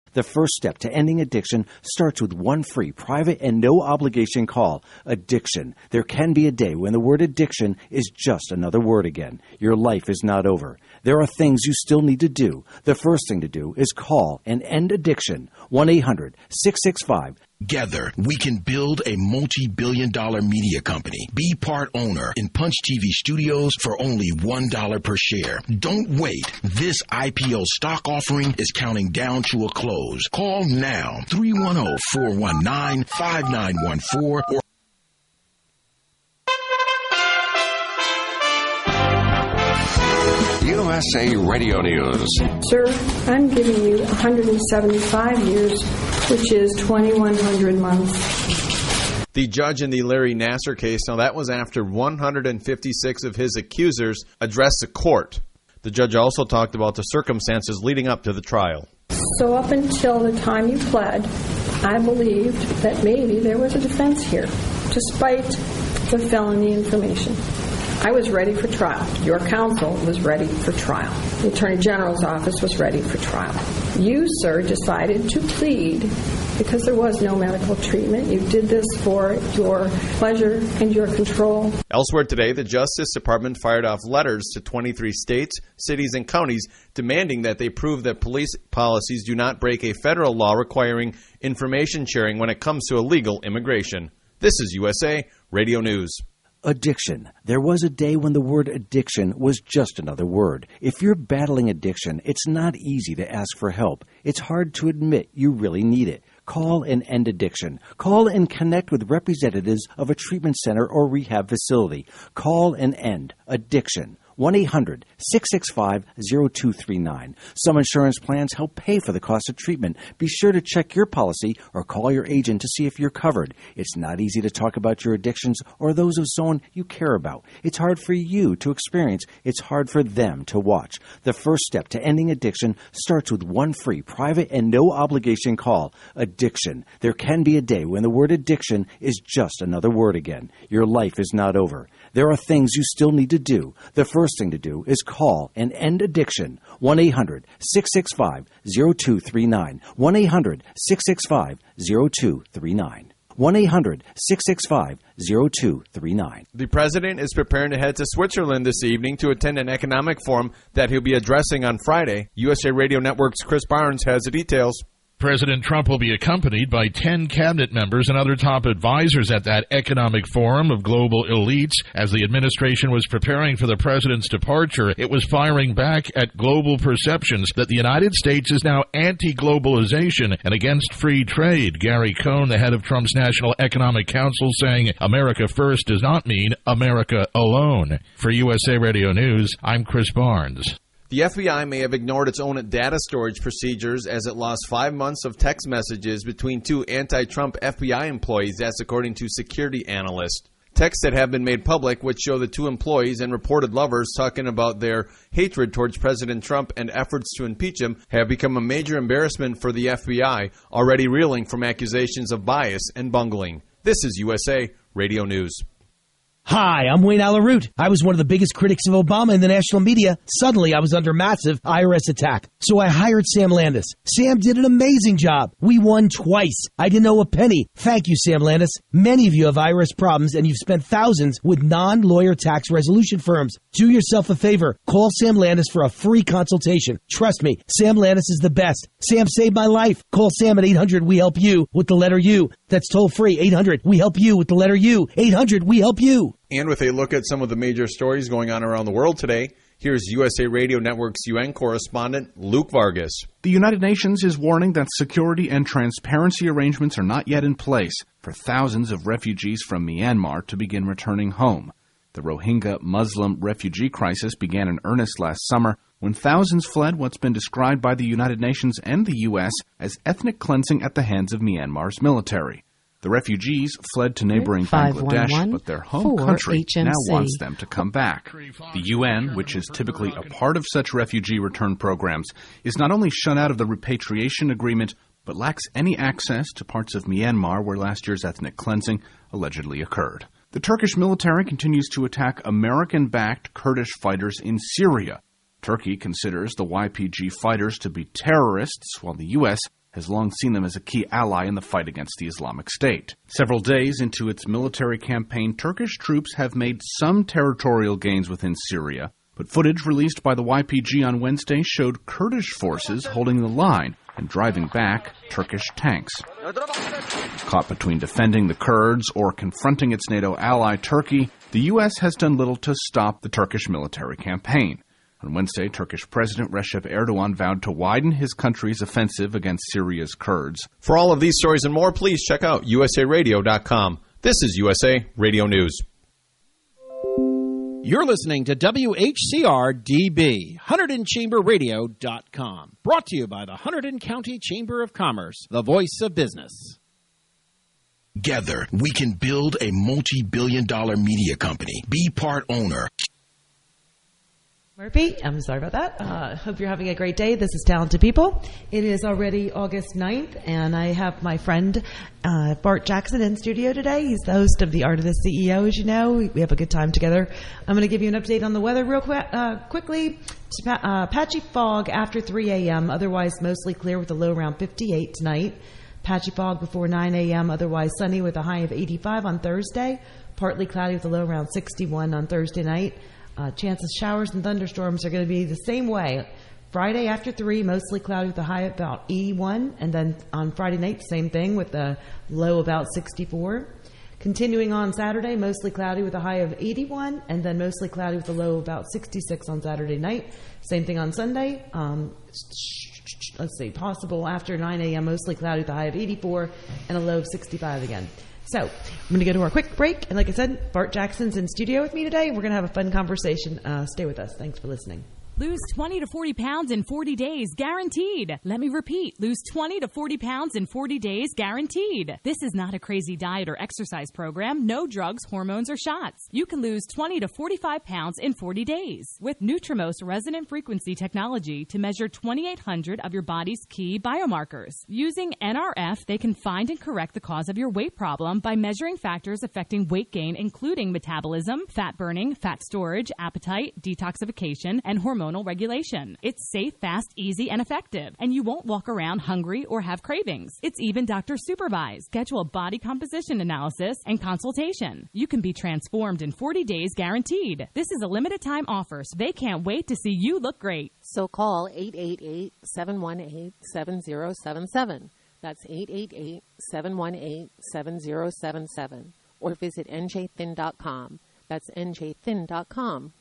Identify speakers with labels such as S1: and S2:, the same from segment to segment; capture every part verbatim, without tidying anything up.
S1: The first step to ending addiction starts with one free, private, and no-obligation call. Addiction. There can be a day when the word addiction is just another word again. Your life is not over. There are things you still need to do. The first thing to do is call and end addiction. one eight hundred six six five
S2: Together, we can build a multi-billion dollar media company. Be part owner in Punch T V Studios for only one dollar per share. Don't wait. This I P O stock offering is counting down to a close. Call now, three one zero, four one nine, five nine one four or
S3: U S A Radio News.
S4: Sir, I'm giving you one hundred seventy-five years, which is twenty-one hundred months.
S5: The judge in the Larry Nassar case, now that was after one hundred fifty-six of his accusers addressed the court. The judge also talked about the circumstances leading up to the trial.
S4: So up until the time you pled, I believed that maybe there was a defense here, despite the felony information. I was ready for trial. Your counsel was ready for trial. The Attorney General's office was ready for trial. You, sir, decided to plead because there was no medical treatment. You did this for your pleasure and your control.
S5: Elsewhere today, the Justice Department fired off letters to twenty-three states, cities, and counties demanding that they prove that police policies do not break a federal law requiring information sharing when it comes to illegal immigration. This is U S A Radio News.
S1: Addiction. There was a day when the word addiction was just another word. If you're battling addiction, it's not easy to ask for help. It's hard to admit you really need it. Call and end addiction. Call and connect with representatives of a treatment center or rehab facility. Call and end addiction. one eight hundred six six five zero two three nine. Some insurance plans help pay for the cost of treatment. Be sure to check your policy or call your agent to see if you're covered. It's not easy to talk about your addictions or those of someone you care about. It's hard for you to experience. It's hard for them to watch. The first step to ending addiction starts with one free, private, and no-obligation call. Addiction. There can be a day when the word addiction is just another word again. Your life is not over. There are things you still need to do. The first thing to do is call and end addiction. one eight hundred six six five zero two three nine. one eight hundred six six five zero two three nine. one eight hundred six six five zero two three nine.
S5: The president is preparing to head to Switzerland this evening to attend an economic forum that he'll be addressing on Friday. U S A Radio Network's Chris Barnes has the details.
S6: President Trump will be accompanied by ten cabinet members and other top advisors at that economic forum of global elites. As the administration was preparing for the president's departure, it was firing back at global perceptions that the United States is now anti-globalization and against free trade. Gary Cohn, the head of Trump's National Economic Council, saying America first does not mean America alone. For U S A Radio News, I'm Chris Barnes.
S5: The F B I may have ignored its own data storage procedures as it lost five months of text messages between two anti-Trump F B I employees, that's according to security analysts. Texts that have been made public, which show the two employees and reported lovers talking about their hatred towards President Trump and efforts to impeach him, have become a major embarrassment for the F B I, already reeling from accusations of bias and bungling. This is U S A Radio News.
S7: Hi, I'm Wayne Alaroot. I was one of the biggest critics of Obama in the national media. Suddenly, I was under massive I R S attack. So I hired Sam Landis. Sam did an amazing job. We won twice. I didn't owe a penny. Thank you, Sam Landis. Many of you have I R S problems, and you've spent thousands with non-lawyer tax resolution firms. Do yourself a favor. Call Sam Landis for a free consultation. Trust me, Sam Landis is the best. Sam saved my life. Call Sam at eight hundred we help you with the letter U. That's toll free. eight hundred we help you with the letter U. eight hundred we help you.
S5: And with a look at some of the major stories going on around the world today, here's U S A Radio Network's U N correspondent Luke Vargas.
S8: The United Nations is warning that security and transparency arrangements are not yet in place for thousands of refugees from Myanmar to begin returning home. The Rohingya Muslim refugee crisis began in earnest last summer when thousands fled what's been described by the United Nations and the U S as ethnic cleansing at the hands of Myanmar's military. The refugees fled to neighboring Bangladesh, but their home country now wants them to come back. The U N, which is typically a part of such refugee return programs, is not only shut out of the repatriation agreement, but lacks any access to parts of Myanmar where last year's ethnic cleansing allegedly occurred. The Turkish military continues to attack American-backed Kurdish fighters in Syria. Turkey considers the Y P G fighters to be terrorists, while the U S has long seen them as a key ally in the fight against the Islamic State. Several days into its military campaign, Turkish troops have made some territorial gains within Syria, but footage released by the Y P G on Wednesday showed Kurdish forces holding the line and driving back Turkish tanks. Caught between defending the Kurds or confronting its NATO ally Turkey, the U S has done little to stop the Turkish military campaign. On Wednesday, Turkish President Recep Erdogan vowed to widen his country's offensive against Syria's Kurds.
S5: For all of these stories and more, please check out U S A radio dot com. This is U S A Radio News.
S9: You're listening to W H C R D B, Hunterdon Chamber Radio dot com. Brought to you by the Hunterdon County Chamber of Commerce, the voice of business.
S2: Together, we can build a multi-billion dollar media company. Be part owner.
S10: Murphy, I'm sorry about that. Uh, hope you're having a great day. This is Talented People. It is already August ninth, and I have my friend uh, Bart Jackson in studio today. He's the host of The Art of the C E O, as you know. We, we have a good time together. I'm going to give you an update on the weather real quick. Uh, quickly, uh, patchy fog after three a.m., otherwise mostly clear with a low around fifty-eight tonight. Patchy fog before nine a.m., otherwise sunny with a high of eighty-five on Thursday. Partly cloudy with a low around sixty-one on Thursday night. Uh, chances showers and thunderstorms are going to be the same way. Friday after three, mostly cloudy with a high of about eighty-one. And then on Friday night, same thing with a low about sixty-four. Continuing on Saturday, mostly cloudy with a high of eighty-one. And then mostly cloudy with a low of about sixty-six on Saturday night. Same thing on Sunday. Um, let's see, possible after nine a.m., mostly cloudy with a high of eighty-four and a low of sixty-five again. So I'm going to go to our quick break. And like I said, Bart Jackson's in studio with me today. We're going to have a fun conversation. Uh, stay with us. Thanks for listening.
S11: Lose twenty to forty pounds in forty days, guaranteed. Let me repeat, lose twenty to forty pounds in forty days, guaranteed. This is not a crazy diet or exercise program. No drugs, hormones, or shots. You can lose twenty to forty-five pounds in forty days with Nutrimost resonant frequency technology to measure twenty-eight hundred of your body's key biomarkers. Using N R F, they can find and correct the cause of your weight problem by measuring factors affecting weight gain, including metabolism, fat burning, fat storage, appetite, detoxification, and hormone regulation. It's safe, fast, easy, and effective, and you won't walk around hungry or have cravings. It's even doctor supervised. Schedule a body composition analysis and consultation. You can be transformed in forty days, guaranteed. This is a limited time offer, so they can't wait to see you look great.
S12: So call eight eight eight, seven one eight, seven zero seven seven. That's eight eight eight, seven one eight, seven zero seven seven. Or visit N J thin dot com. That's N J thin dot com.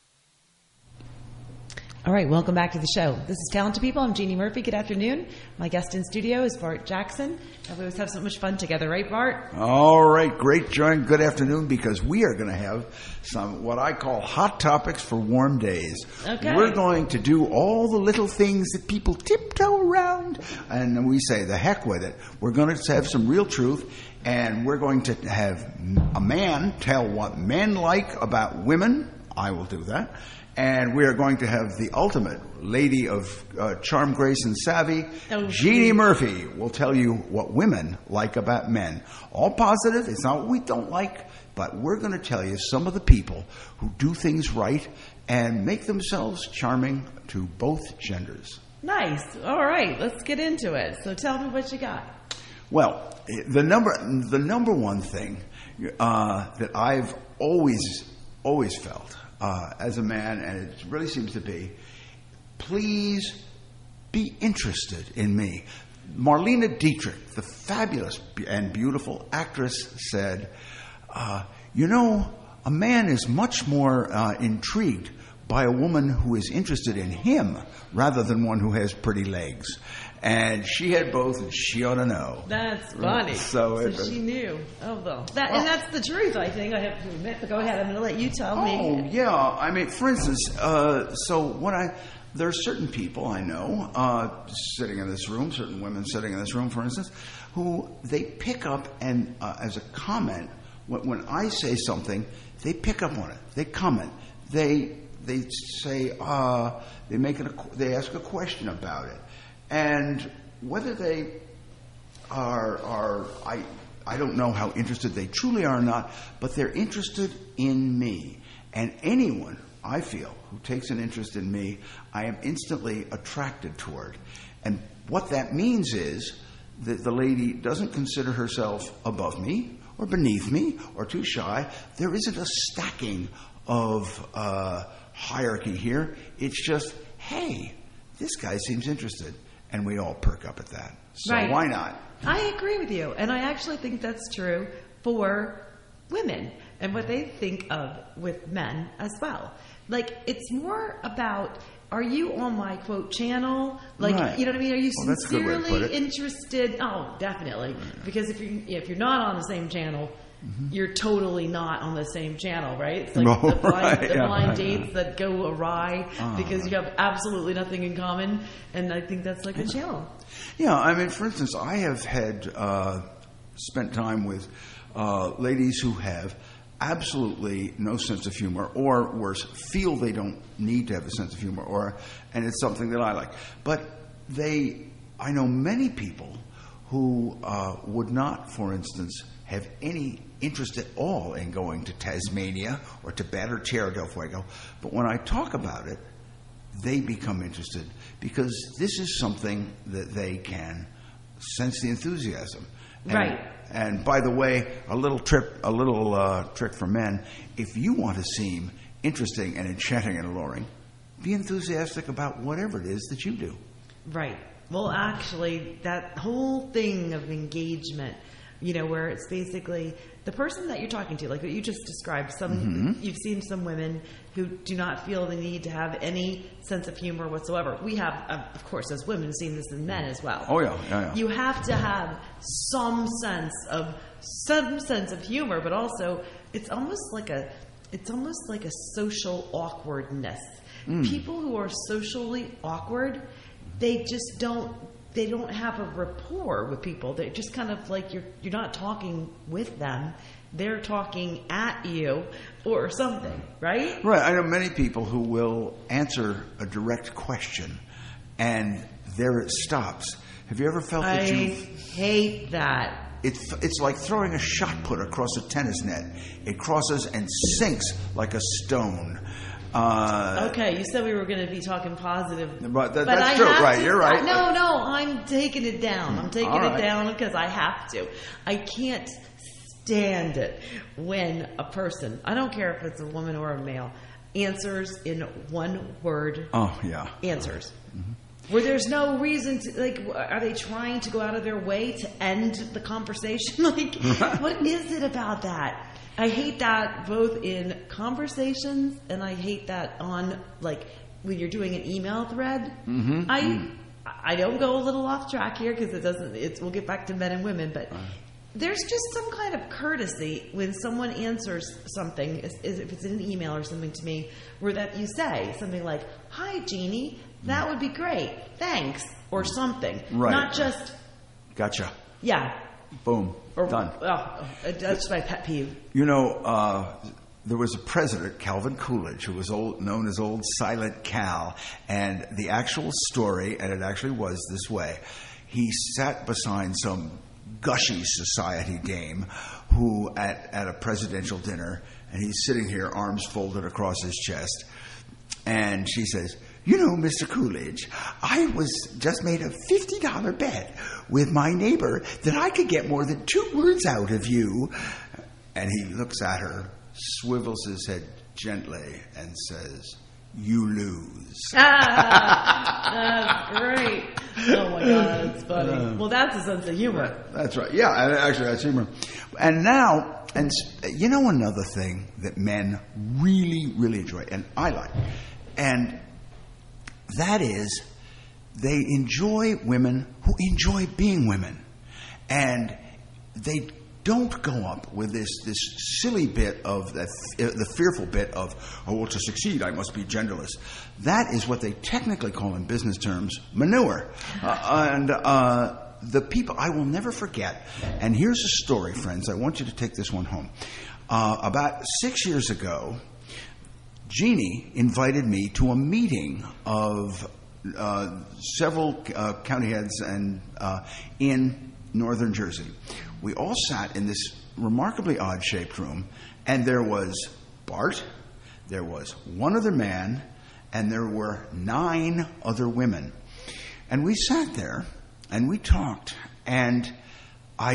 S10: All right, welcome back to the show. This is Talented People. I'm Jeannie Murphy. Good afternoon. My guest in studio is Bart Jackson. And we always have so much fun together, right, Bart?
S13: All right, great, John. Good afternoon, because we are going to have some what I call hot topics for warm days.
S10: Okay.
S13: We're going to do all the little things that people tiptoe around, and we say, the heck with it. We're going to have some real truth, and we're going to have a man tell what men like about women. I will do that. And we are going to have the ultimate lady of uh, charm, grace, and savvy, oh, Jeannie Murphy, will tell you what women like about men. All positive. It's not what we don't like, but we're going to tell you some of the people who do things right and make themselves charming to both genders.
S10: Nice. All right. Let's get into it. So tell me what you got.
S13: Well, the number the number one thing uh, that I've always, always felt Uh, as a man, and it really seems to be, please be interested in me. Marlene Dietrich, the fabulous and beautiful actress, said, uh, you know, a man is much more uh, intrigued by a woman who is interested in him rather than one who has pretty legs. And she had both, and she ought to know.
S10: That's funny.
S13: So,
S10: so
S13: it,
S10: she knew. Oh, well. That,
S13: well.
S10: And that's the truth, I think. I have to admit. But go ahead. I'm going to let you tell
S13: oh,
S10: me.
S13: Oh, yeah. I mean, for instance, uh, so when I... There are certain people I know uh, sitting in this room, certain women sitting in this room, for instance, who they pick up and, uh, as a comment, when, when I say something, they pick up on it. They comment. They they say, uh, they make it. A, they ask a question about it. And whether they are, are I, I don't know how interested they truly are or not, but they're interested in me. And anyone, I feel, who takes an interest in me, I am instantly attracted toward. And what that means is the, the lady doesn't consider herself above me or beneath me or too shy. There isn't a stacking of uh, hierarchy here. It's just, hey, this guy seems interested. And we all perk up at that. So
S10: Right.
S13: why not?
S10: I agree with you. And I actually think that's true for women and what they think of with men as well. Like, it's more about, are you on my quote channel? Like,
S13: Right.
S10: you know what I mean? Are you
S13: Well, that's a good way to
S10: sincerely
S13: put it.
S10: interested? Oh, definitely. Because if you if you're not on the same channel, you're totally not on the same channel, right? It's like
S13: Oh,
S10: the blind,
S13: right,
S10: the
S13: yeah,
S10: blind
S13: right.
S10: dates that go awry
S13: Ah.
S10: because you have absolutely nothing in common. And I think that's like the channel.
S13: Yeah, I mean, for instance, I have had uh, spent time with uh, ladies who have absolutely no sense of humor, or worse, feel they don't need to have a sense of humor, or and it's something that I like. But they, I know many people who uh, would not, for instance, have any interest at all in going to Tasmania or Tibet or Tierra del Fuego. But when I talk about it, they become interested because this is something that they can sense the enthusiasm. And,
S10: Right.
S13: And by the way, a little trip, a little uh, trick for men: if you want to seem interesting and enchanting and alluring, be enthusiastic about whatever it is that you do.
S10: Right. Well, actually, that whole thing of engagement, you know, where it's basically the person that you're talking to, like what you just described. Some
S13: Mhm.
S10: you've seen some women who do not feel the need to have any sense of humor whatsoever. We have, uh, of course, as women, seen this in men as well.
S13: Oh yeah, yeah, yeah.
S10: You have to have some sense of some sense of humor, but also it's almost like a it's almost like a social awkwardness.
S13: Mm.
S10: People who are socially awkward, they just don't they don't have a rapport with people. They're just kind of like you're you're not talking with them. They're talking at you or something, right?
S13: Right. I know many people who will answer a direct question, and there it stops. Have you ever felt that
S10: I
S13: you've
S10: hate that.
S13: It's it's like throwing a shot put across a tennis net. It crosses and sinks like a stone. Uh,
S10: Okay, you said we were going to be talking positive,
S13: But that-
S10: but
S13: that's
S10: I
S13: true,
S10: have
S13: right,
S10: to-
S13: you're right.
S10: I- no, no, I'm taking it down. I'm taking
S13: All
S10: it
S13: right.
S10: down because I have to. I can't stand it when a person, I don't care if it's a woman or a male, answers in one word.
S13: Oh yeah.
S10: Answers. Where there's no reason to, like, are they trying to go out of their way to end the conversation? Like, what is it about that? I hate that both in conversations and I hate that on, like, when you're doing an email thread.
S13: Mhm.
S10: I I don't go a little off track here because it doesn't, it's, we'll get back to men and women, but there's just some kind of courtesy when someone answers something, is- is- if it's in an email or something to me, where that you say something like, "Hi, Jeannie, that would be great, thanks," or something.
S13: Right.
S10: Not just,
S13: Gotcha.
S10: yeah.
S13: Boom.
S10: Or,
S13: Done.
S10: Oh, that's my pet peeve.
S13: You know, uh, there was a president, Calvin Coolidge, who was old, known as Old Silent Cal, and the actual story, and it actually was this way: he sat beside some gushy society dame who at, at a presidential dinner, and he's sitting here, arms folded across his chest, and she says, "You know, Mister Coolidge, I was just made a fifty dollar bet with my neighbor that I could get more than two words out of you." And he looks at her, swivels his head gently, and says, "You lose."
S10: Ah, that's great. Oh my God, that's funny.
S13: Uh,
S10: Well, that's a sense of humor.
S13: That's right. Yeah, and actually, that's humor. And now, and s- you know, another thing that men really, really enjoy, and I like, and that is they enjoy women who enjoy being women, and they don't go up with this this silly bit of the, the fearful bit of, "Oh, well, to succeed I must be genderless." That is what they technically call in business terms manure. Uh, and uh, the people, I will never forget, and here's a story, friends, I want you to take this one home. Uh, about six years ago, Jeannie invited me to a meeting of uh, several uh, county heads and uh, in northern Jersey. We all sat in this remarkably odd-shaped room, and there was Bart, there was one other man, and there were nine other women. And we sat there, and we talked, and I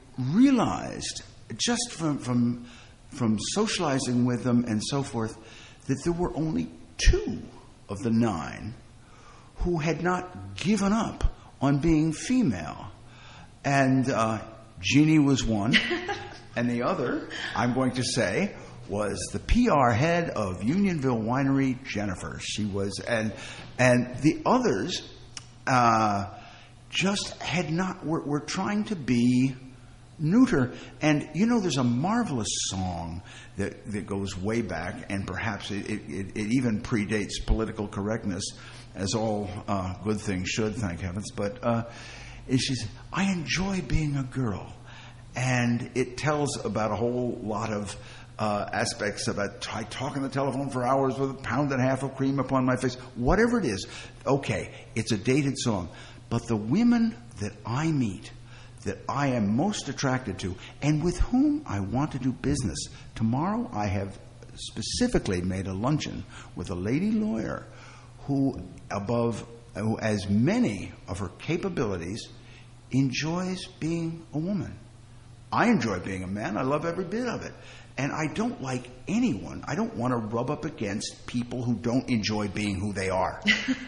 S13: realized just from from from socializing with them and so forth that there were only two of the nine who had not given up on being female. And uh, Jeannie was one, and the other, I'm going to say, was the P R head of Unionville Winery, Jennifer. She was, and and the others uh, just had not, were, were trying to be neuter. And, you know, there's a marvelous song that, that goes way back, and perhaps it, it, it even predates political correctness, as all uh, good things should, thank heavens. But uh, she says, I enjoy being a girl. And it tells about a whole lot of uh, aspects about I talk on the telephone for hours with a pound and a half of cream upon my face. Whatever it is, okay, it's a dated song. But the women that I meet, that I am most attracted to, and with whom I want to do business. Tomorrow I have specifically made a luncheon with a lady lawyer who, above, who as many of her capabilities, enjoys being a woman. I enjoy being a man. I love every bit of it. And I don't like anyone. I don't want to rub up against people who don't enjoy being who they are.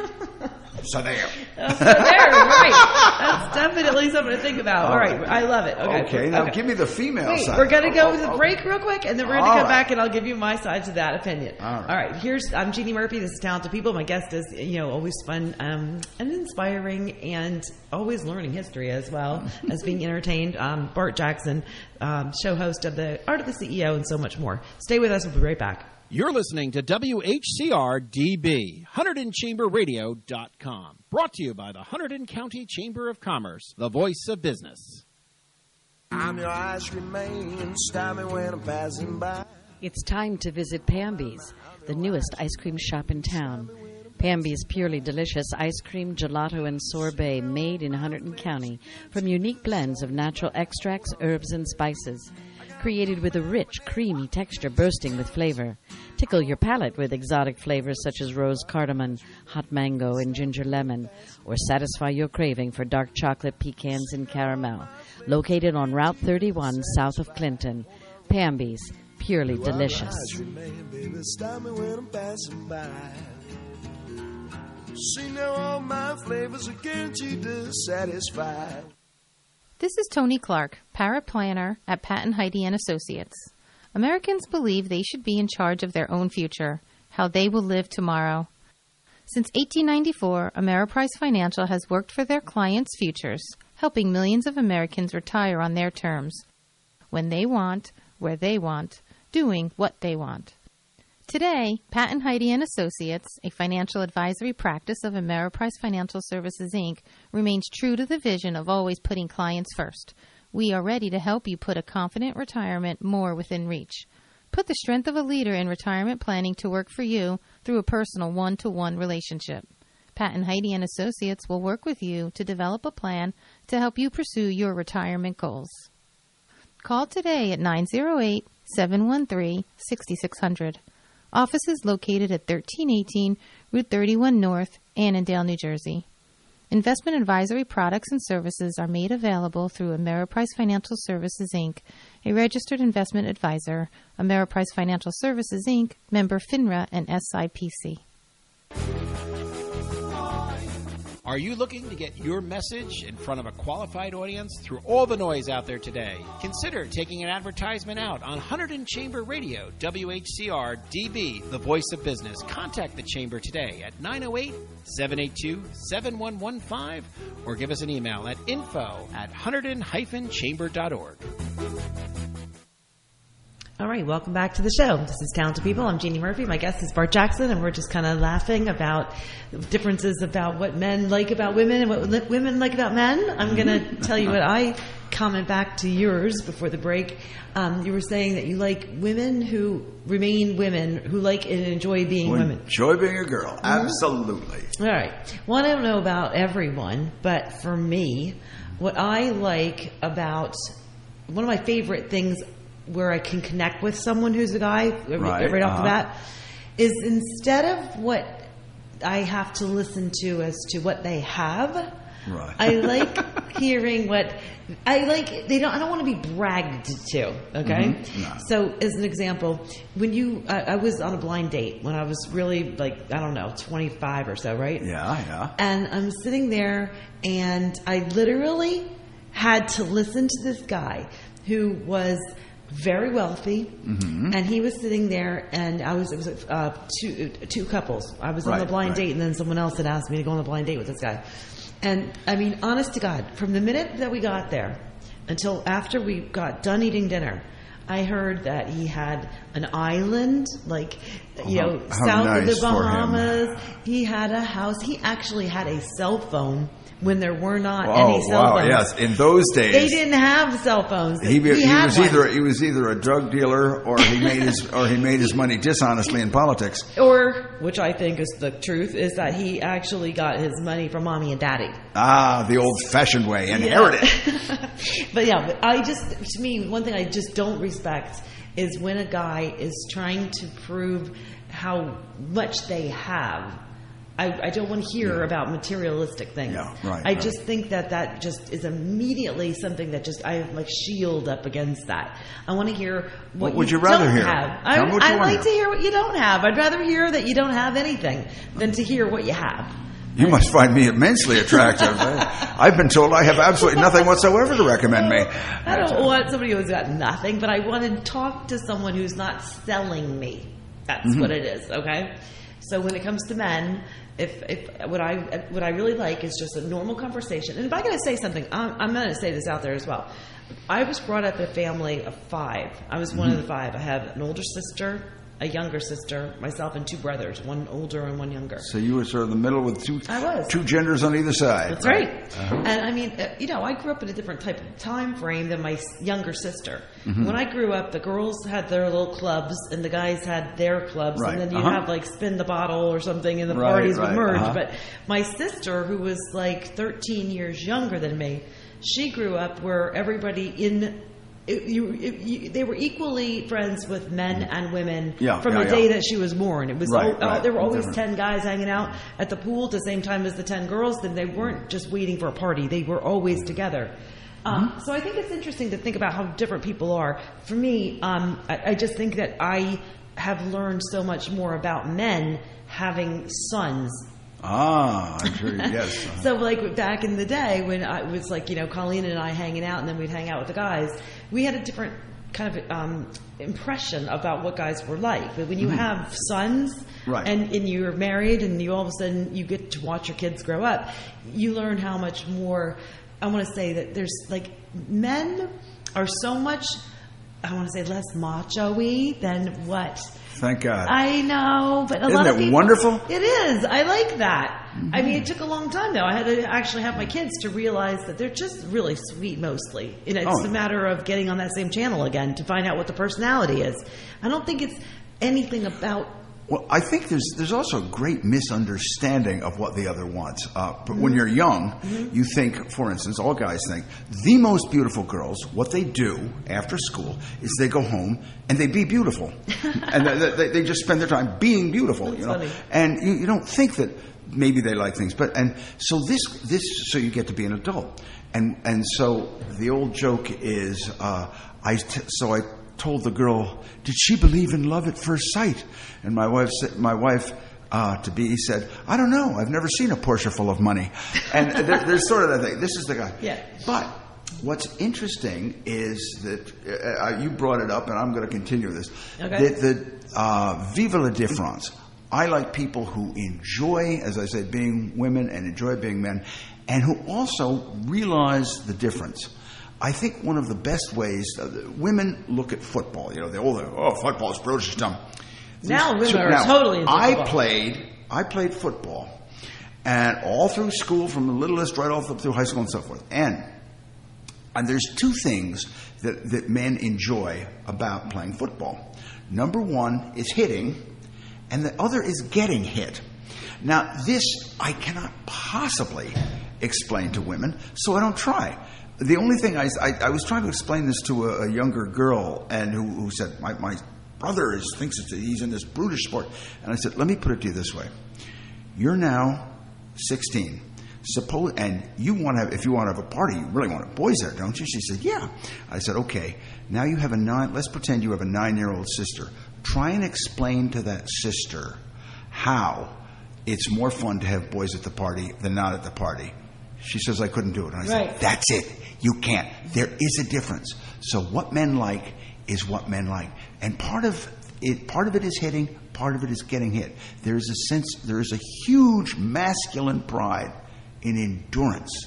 S13: So there.
S10: Uh, so there, right. That's definitely something to think about. All right, I love it. Okay,
S13: okay now okay. Give me the female
S10: Wait,
S13: side.
S10: We're going to go
S13: oh,
S10: to the
S13: oh,
S10: break real quick, and then we're going to come
S13: right.
S10: back, and I'll give you my side to that opinion.
S13: All right.
S10: All right, here's, I'm Jeannie Murphy. This is Talented People. My guest is, you know, always fun um, and inspiring, and always learning history as well as being entertained. Um, Bart Jackson, um, show host of the Art of the C E O, and so much more. Stay with us. We'll be right back.
S9: You're listening to W H C R D B, Hunterdon Chamber Radio dot com. Brought to you by the Hunterdon County Chamber of Commerce, the voice of business.
S14: I'm your ice cream man, stop me when I'm passing by.
S15: It's time to visit Pamby's, the newest ice cream shop in town. Pamby's purely delicious ice cream, gelato, and sorbet made in Hunterdon County from unique blends of natural extracts, herbs, and spices. Created with a rich, creamy texture bursting with flavor. Tickle your palate with exotic flavors such as rose cardamom, hot mango, and ginger lemon. Or satisfy your craving for dark chocolate, pecans, and caramel. Located on Route thirty-one, south of Clinton. Pamby's, purely delicious.
S14: See now all my flavors are guaranteed to satisfy.
S16: This is Tony Clark, paraplanner at Pat and Heidi and Associates. Americans believe they should be in charge of their own future, how they will live tomorrow. Since eighteen ninety-four, Ameriprise Financial has worked for their clients' futures, helping millions of Americans retire on their terms, when they want, where they want, doing what they want. Today, Pat and Heidi and Associates, a financial advisory practice of Ameriprise Financial Services, Incorporated, remains true to the vision of always putting clients first. We are ready to help you put a confident retirement more within reach. Put the strength of a leader in retirement planning to work for you through a personal one-to-one relationship. Pat and Heidi and Associates will work with you to develop a plan to help you pursue your retirement goals. Call today at nine oh eight, seven one three, six six zero zero. Office is located at thirteen eighteen Route thirty-one North, Annandale, New Jersey. Investment advisory products and services are made available through Ameriprise Financial Services, Incorporated, a registered investment advisor. Ameriprise Financial Services, Incorporated, member FINRA and S I P C.
S9: Are you looking to get your message in front of a qualified audience through all the noise out there today? Consider taking an advertisement out on Hunterdon Chamber Radio, W H C R D B, the voice of business. Contact the Chamber today at nine oh eight, seven eight two, seven one one five or give us an email at info at hunterdon dash chamber dot org.
S10: All right, welcome back to the show. This is Talented People. I'm Jeannie Murphy. My guest is Bart Jackson, and we're just kind of laughing about differences about what men like about women and what women like about men. I'm going to tell you what I comment back to yours before the break. Um, you were saying that you like women who remain women, who like and enjoy being
S13: who
S10: women.
S13: Enjoy being a girl. Mm-hmm. Absolutely.
S10: All right. Well, I don't know about everyone, but for me, what I like about one of my favorite things where I can connect with someone who's a guy right, right off uh-huh. the bat is instead of what I have to listen to as to what they have,
S13: Right.
S10: I like hearing what I like. They don't. I don't want to be bragged to. Okay.
S13: Mm-hmm. No.
S10: So, as an example, when you, I, I was on a blind date when I was really like I don't know, twenty-five or so, right?
S13: Yeah, yeah.
S10: And I'm sitting there, and I literally had to listen to this guy who was very wealthy,
S13: mm-hmm.
S10: and he was sitting there, and I was it was uh, two two couples. I was on
S13: Right,
S10: the blind
S13: right.
S10: date, and then someone else had asked me to go on a blind date with this guy. And I mean, honest to God, from the minute that we got there until after we got done eating dinner, I heard that he had an island, like you
S13: How-
S10: know,
S13: how
S10: south
S13: nice
S10: of the
S13: for him.
S10: Bahamas. He had a house. He actually had a cell phone when there were not
S13: Oh,
S10: any cell
S13: wow,
S10: phones.
S13: yes. In those days,
S10: They didn't have cell phones.
S13: He,
S10: he,
S13: he
S10: had
S13: was
S10: one.
S13: either he was either a drug dealer or he made his or he made his money dishonestly in politics.
S10: Or, which I think is the truth, is that he actually got his money from mommy and daddy.
S13: Ah, the old-fashioned way, inherited.
S10: Yeah. But yeah, but I just, to me, one thing I just don't respect is when a guy is trying to prove how much they have. I, I don't want to hear
S13: Yeah.
S10: about materialistic things.
S13: Yeah, right,
S10: I
S13: right.
S10: just think that that just is immediately something that just I like shield up against that. I want to hear what,
S13: What would you rather
S10: don't
S13: hear?
S10: have. I,
S13: Tell me what you
S10: I
S13: wanna
S10: like
S13: hear.
S10: to hear what you don't have. I'd rather hear that you don't have anything than to hear what you have.
S13: You must find me immensely attractive. I've been told I have absolutely nothing whatsoever to recommend me.
S10: I don't want somebody who's got nothing, but I want to talk to someone who's not selling me. That's
S13: Mhm.
S10: what it is, okay? So when it comes to men, if, if what I what I really like is just a normal conversation. And if I'm going to say something, I'm, I'm going to say this out there as well. I was brought up in a family of five. I was one
S13: Mhm.
S10: of the five. I have an older sister, a younger sister, myself, and two brothers, one older and one younger.
S13: So you were sort of the middle with two
S10: I was.
S13: two genders on either side.
S10: That's right.
S13: Uh-huh.
S10: And I mean, uh, you know, I grew up in a different type of time frame than my s- younger sister.
S13: Mhm.
S10: When I grew up, the girls had their little clubs and the guys had their clubs,
S13: Right.
S10: and then you
S13: Uh-huh.
S10: have like spin the bottle or something, and the
S13: Right,
S10: parties
S13: right.
S10: would merge.
S13: Uh-huh.
S10: But my sister, who was like thirteen years younger than me, she grew up where everybody in it, you, it, you, they were equally friends with men and women
S13: Yeah,
S10: from
S13: yeah,
S10: the day
S13: yeah.
S10: that she was born. It was
S13: Right,
S10: all,
S13: right.
S10: there were always
S13: Different.
S10: ten guys hanging out at the pool at the same time as the ten girls. Then they weren't just waiting for a party; they were always together. Um, so I think it's interesting to think about how different people are. For me, um, I, I just think that I have learned so much more about men having sons.
S13: Ah, I'm sure. Yes.
S10: So, like back in the day when I was like, you know, Colleen and I hanging out, and then we'd hang out with the guys, we had a different kind of um, impression about what guys were like. But when you
S13: Mhm.
S10: have sons,
S13: Right.
S10: and, and you're married, and you all of a sudden you get to watch your kids grow up, you learn how much more. I want to say that there's like men are so much. I want to say less macho-y than what.
S13: Thank God.
S10: I know, but a
S13: Isn't
S10: lot of
S13: it
S10: people.
S13: wonderful?
S10: It is. I like that. I mean, it took a long time though. I had to actually have my kids to realize that they're just really sweet. Mostly, you know, it's
S13: Oh.
S10: a matter of getting on that same channel again to find out what the personality is. I don't think it's anything about.
S13: Well, I think there's there's also a great misunderstanding of what the other wants. Uh, but when
S10: Mhm.
S13: you're young,
S10: Mhm.
S13: you think, for instance, all guys think the most beautiful girls. What they do after school is they go home and they be beautiful, and they, they, they just spend their time being beautiful.
S10: That's
S13: you know,
S10: funny.
S13: and you, you don't think that maybe they like things, but and so this this so you get to be an adult, and and so the old joke is uh, I t- so I. told the girl, did she believe in love at first sight? And my wife said, my wife uh, to be said, I don't know. I've never seen a Porsche full of money. And there, there's sort of that thing. This is the guy.
S10: Yeah.
S13: But what's interesting is that uh, you brought it up, and I'm going to continue this.
S10: Okay.
S13: The, the uh, vive la différence. I like people who enjoy, as I said, being women and enjoy being men, and who also realize the difference. I think one of the best ways uh, women look at football. You know, they all think, oh, football is brutish dumb.
S10: Now women
S13: So
S10: are
S13: now,
S10: totally into
S13: I
S10: football.
S13: played. I played football, and all through school, from the littlest right off up through high school and so forth. And and there's two things that that men enjoy about playing football. Number one is hitting, and the other is getting hit. Now, this I cannot possibly explain to women, so I don't try. The only thing I, I, I was trying to explain this to a, a younger girl, and who, who said, my, my brother is, thinks it's, he's in this brutish sport. And I said, let me put it to you this way. You're now sixteen. suppose, and you want to have, if you want to have a party, you really want boys there, don't you? She said, yeah. I said, okay, now you have a nine, let's pretend you have a nine-year-old sister. Try and explain to that sister how it's more fun to have boys at the party than not at the party. She says, I couldn't do it. And I
S4: Right.
S13: said, that's it. You can't. There is a difference. So what men like is what men like. And part of it, part of it is hitting, part of it is getting hit. There is a sense, there is a huge masculine pride in endurance.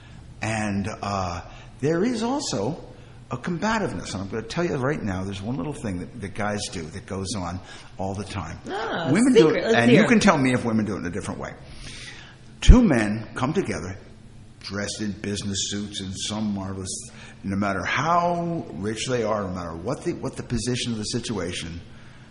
S13: And uh, there is also a combativeness. And I'm going to tell you right now, there's one little thing that, that guys do that goes on all the time.
S4: Ah,
S13: women
S4: secret.
S13: do it,
S4: Let's
S13: and
S4: hear
S13: you
S4: it.
S13: can tell me if women do it in a different way. Two men come together, dressed in business suits and some marvelous, no matter how rich they are, no matter what the what the position of the situation.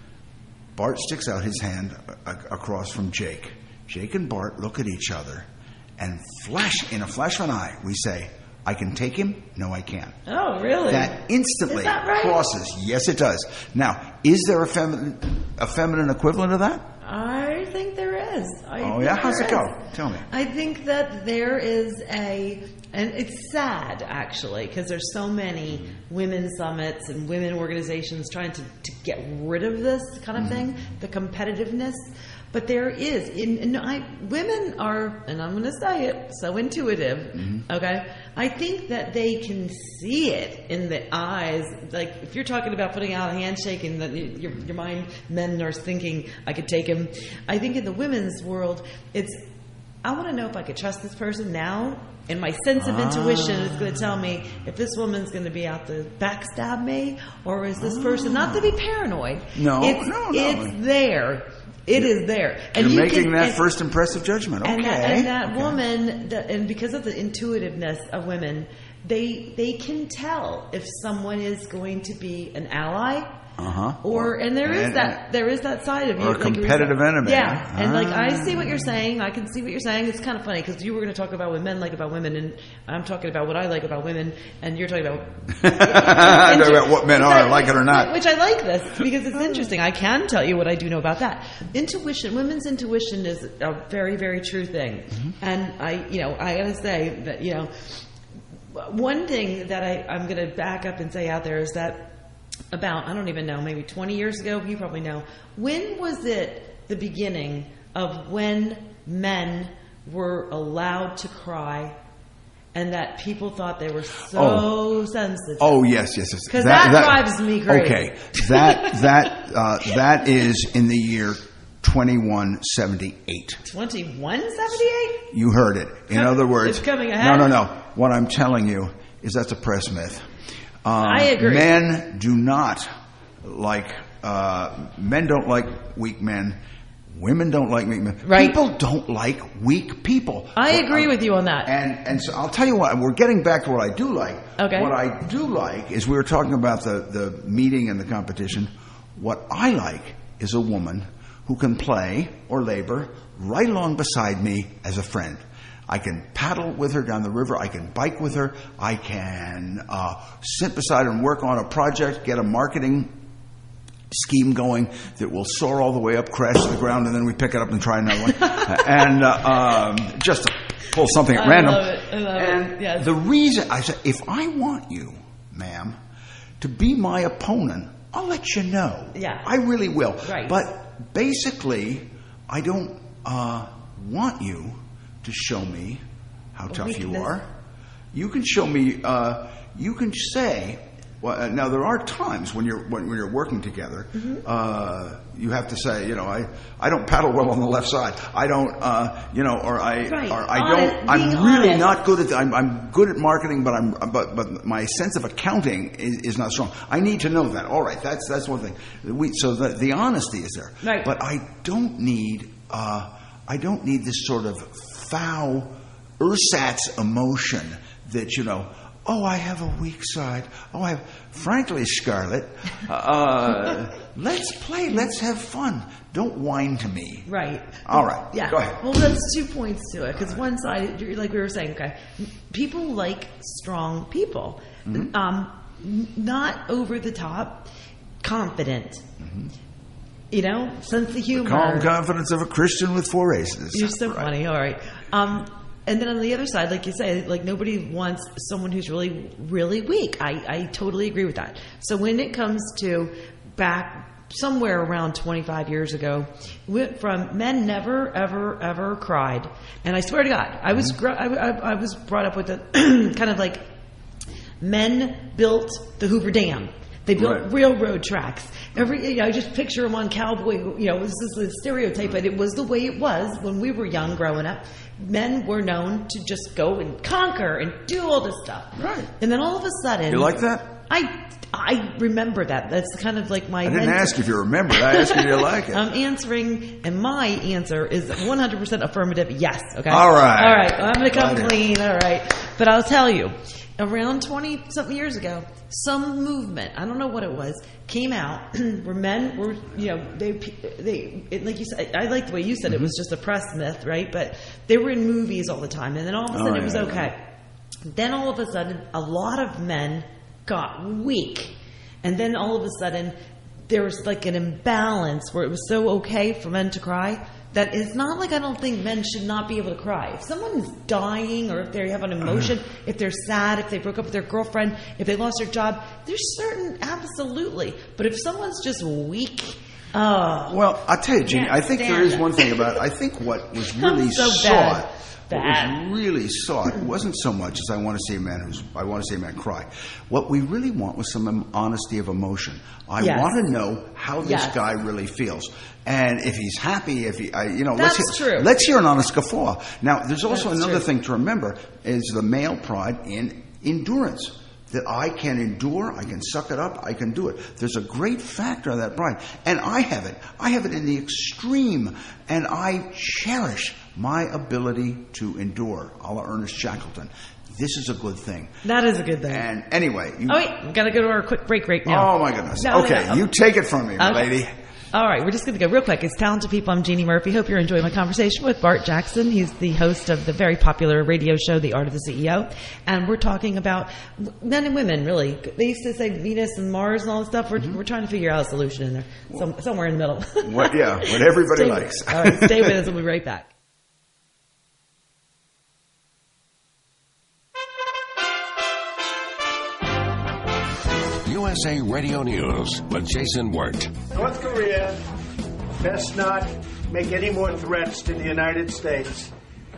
S13: Bart sticks out his hand a- a- across from Jake. Jake and Bart look at each other, and flash in a flash of an eye, we say, I can take him? No, I can't.
S4: Oh, really?
S13: That instantly
S4: Is that right?
S13: crosses. Yes, it does. Now, is there a feminine, a feminine equivalent of that?
S10: I think there is. I
S13: Oh,
S10: think
S13: yeah? How's
S10: there
S13: it go?
S10: is.
S13: Tell me.
S10: I think that there is a, and it's sad actually, because there's so many women summits and women organizations trying to, to get rid of this kind of
S13: Mm-hmm.
S10: thing, the competitiveness. But there is, in, in I, women are, and I'm going to say it, so intuitive.
S13: Mm-hmm.
S10: Okay, I think that they can see it in the eyes. Like if you're talking about putting out a handshake, and that your your mind, men are thinking, I could take him. I think in the women's world, it's, I want to know if I could trust this person now. And my sense of intuition is going to tell me if this woman's going to be out to backstab me, or is this person, not to be paranoid.
S13: No,
S10: it's,
S13: no, no.
S10: It's there. It is there.
S13: You're
S10: you
S13: making
S10: can-
S13: that
S10: and-
S13: first impressive judgment. Okay.
S10: and that, and that
S13: Okay.
S10: woman, the, and because of the intuitiveness of women, they they can tell if someone is going to be an ally.
S13: Uh-huh.
S10: Or and there is
S13: And-
S10: that there is that side of you,
S13: or a
S10: like you were
S13: competitive
S10: saying.
S13: enemy.
S10: Yeah, and like I
S13: Ah.
S10: see what you're saying, I can see what you're saying. It's kind of funny because you were going to talk about what men like about women, and I'm talking about what I like about women, and you're talking about
S13: I'm talking about what men
S10: which
S13: are,
S10: I-
S13: like it or not.
S10: Which I like this because it's interesting. I can tell you what I do know about that. Intuition, women's intuition is a very, very true thing.
S13: Mm-hmm.
S10: And I, you know, I got to say that, you know, one thing that I, I'm going to back up and say out there is that about, I don't even know, maybe twenty years ago, you probably know, when was it the beginning of when men were allowed to cry and that people thought they were so
S13: Oh.
S10: sensitive?
S13: Oh yes, yes, yes.
S10: Because that, drives me crazy.
S13: Okay, that that uh, that is in the year twenty-one seventy-eight.
S10: twenty-one seventy-eight?
S13: You heard it. In
S10: Come-
S13: other words,
S10: it's coming
S13: no,
S10: ahead?
S13: no, no. What I'm telling you is that's a press myth. Um,
S10: I agree.
S13: Men do not like uh, men don't like weak men. Women don't like weak men.
S10: Right.
S13: People don't like weak people.
S10: I
S13: Well,
S10: agree
S13: um,
S10: with you on that.
S13: And and so I'll tell you what, we're getting back to what I do like.
S10: Okay.
S13: What I do like is we were talking about the, the meeting and the competition. What I like is a woman who can play or labor right along beside me as a friend. I can paddle with her down the river. I can bike with her. I can uh, sit beside her and work on a project, get a marketing scheme going that will soar all the way up, crash to the ground, and then we pick it up and try another one. and uh, um, just to pull something at
S10: I
S13: random.
S10: love it. I love
S13: and
S10: it. Yes.
S13: the reason I said, if I want you, ma'am, to be my opponent, I'll let you know.
S10: Yeah.
S13: I really will.
S10: Right.
S13: But basically, I don't uh, want you to show me how tough you
S10: Weakness.
S13: are. You can show me. Uh, you can say. Well, uh, now there are times when you're when, when you're working together.
S10: Mm-hmm.
S13: Uh, you have to say, you know, I, I don't paddle well on the left side. I don't, uh, you know, or I
S10: Right.
S13: or I
S10: Honest-
S13: don't. I'm
S10: being
S13: really
S10: honest.
S13: not good at. I'm, I'm good at marketing, but I'm but but my sense of accounting is, is not strong. I need to know that. All right, that's that's one thing. We, so the, the honesty is there.
S10: Right.
S13: But I don't need. Uh, I don't need this sort of foul ersatz emotion that, you know, oh, I have a weak side. Oh, I have. Frankly, Scarlett, uh, let's play. Let's have fun. Don't whine to me.
S10: Right.
S13: All right.
S10: Yeah.
S13: Go ahead.
S10: Well, that's two points to it. Because one side, you're- like we were saying, okay, people like strong people,
S13: Mm-hmm.
S10: um, n- not over the top, confident. You know, sense of humor.
S13: Calm confidence of a Christian with four aces.
S10: You're so
S13: Right.
S10: funny. All right. Um, and then on the other side, like you say, like nobody wants someone who's really, really weak. I, I totally agree with that. So when it comes to back somewhere around twenty-five years ago, went from men never, ever, ever cried. And I swear to God, I was, gr- I, I, I was brought up with a kind of like men built the Hoover Dam. They built right. railroad tracks. Every, you know, I just picture them on cowboy, you know, this is a stereotype, but it was the way it was when we were young growing up. Men were known to just go and conquer and do all this stuff.
S13: Right.
S10: And then all of a sudden...
S13: You like that?
S10: I I remember that. That's kind of like my...
S13: I didn't mentor. ask if you remember. I asked if you like it.
S10: I'm answering, and my answer is one hundred percent affirmative yes. Okay?
S13: All right.
S10: All right. I'm going to come
S13: Got
S10: clean. It. All right. But I'll tell you, around twenty-something years ago, some movement, I don't know what it was, came out where men were, you know, they, they it, like you said, I like the way you said mm-hmm. it was just a press myth, right? But they were in movies all the time, and then all of a sudden oh, it was yeah, okay. Yeah. Then all of a sudden, a lot of men got weak. And then all of a sudden, there was like an imbalance where it was so okay for men to cry that it's not like I don't think men should not be able to cry. If someone's dying or if they have an emotion, if they're sad, if they broke up with their girlfriend, if they lost their job, there's certain, absolutely. But if someone's just weak... Oh,
S13: well, I'll tell you, Jeannie, I think there is one thing about it. I think what was really so sought... Bad. What was really sought wasn't so much as I want to see a man who's I want to see a man cry. What we really want was some honesty of emotion. I yes. want to know how this yes. guy really feels, and if he's happy, if he, I, you know,
S10: That's
S13: let's hear,
S10: true.
S13: let's hear an honest guffaw. Now, there's also
S10: That's
S13: another
S10: true.
S13: thing to remember is the male pride in endurance. That I can endure, I can suck it up, I can do it. There's a great factor of that pride. And I have it. I have it in the extreme. And I cherish my ability to endure, a la Ernest Shackleton. This is a good thing.
S10: That is a good thing.
S13: And anyway... You,
S10: oh, wait. We've got to go to our quick break right now.
S13: Oh, my goodness.
S10: No,
S13: okay,
S10: no, no.
S13: You take it from me,
S10: okay.
S13: lady.
S10: All right, we're just going to go real quick. It's Talented People. I'm Jeannie Murphy. Hope you're enjoying my conversation with Bart Jackson. He's the host of the very popular radio show, The Art of the C E O. And we're talking about men and women, really. They used to say Venus and Mars and all this stuff. We're, mm-hmm. we're trying to figure out a solution in there, Some, somewhere in the middle.
S13: What, yeah, what everybody
S10: stay,
S13: likes.
S10: All right, stay with us. We'll be right back.
S3: U S A Radio News with Jason Wirt.
S17: North Korea best not make any more threats to the United States.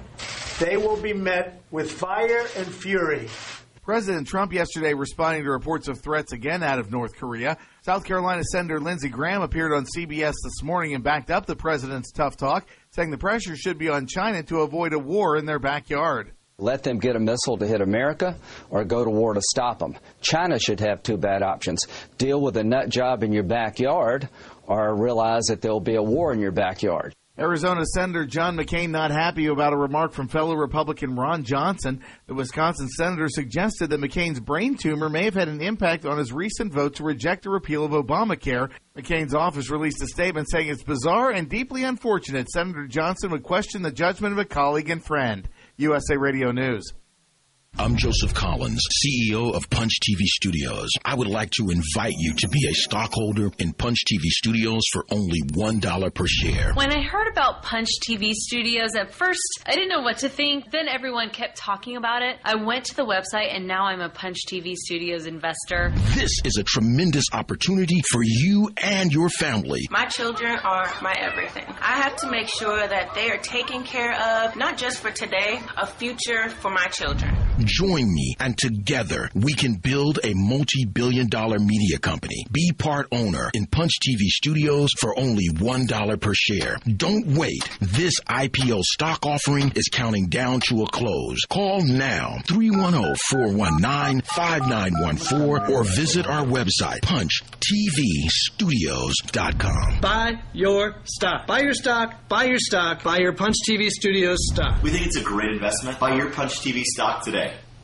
S17: They will be met with fire and fury.
S18: President Trump yesterday responding to reports of threats again out of North Korea. South Carolina Senator Lindsey Graham appeared on C B S this morning and backed up the president's tough talk, saying the pressure should be on China to avoid a war in their backyard.
S19: Let them get a missile to hit America or go to war to stop them. China should have two bad options. Deal with a nut job in your backyard or realize that there will be a war in your backyard.
S18: Arizona Senator John McCain not happy about a remark from fellow Republican Ron Johnson. The Wisconsin senator suggested that McCain's brain tumor may have had an impact on his recent vote to reject a repeal of Obamacare. McCain's office released a statement saying it's bizarre and deeply unfortunate Senator Johnson would question the judgment of a colleague and friend. U S A Radio News.
S2: I'm Joseph Collins, C E O of Punch T V Studios. I would like to invite you to be a stockholder in Punch T V Studios for only one dollar per share.
S20: When I heard about Punch T V Studios, at first I didn't know what to think. Then everyone kept talking about it. I went to the website and now I'm a Punch T V Studios investor.
S2: This is a tremendous opportunity for you and your family.
S21: My children are my everything. I have to make sure that they are taken care of, not just for today, a future for my children.
S2: Join me, and together we can build a multi-billion dollar media company. Be part owner in Punch T V Studios for only one dollar per share. Don't wait. This I P O stock offering is counting down to a close. Call now, three one zero, four one nine, five nine one four, or visit our website, punch t v studios dot com.
S22: Buy your stock. Buy your stock. Buy your stock. Buy your Punch T V Studios stock.
S23: We think it's a great investment. Buy your Punch T V stock today.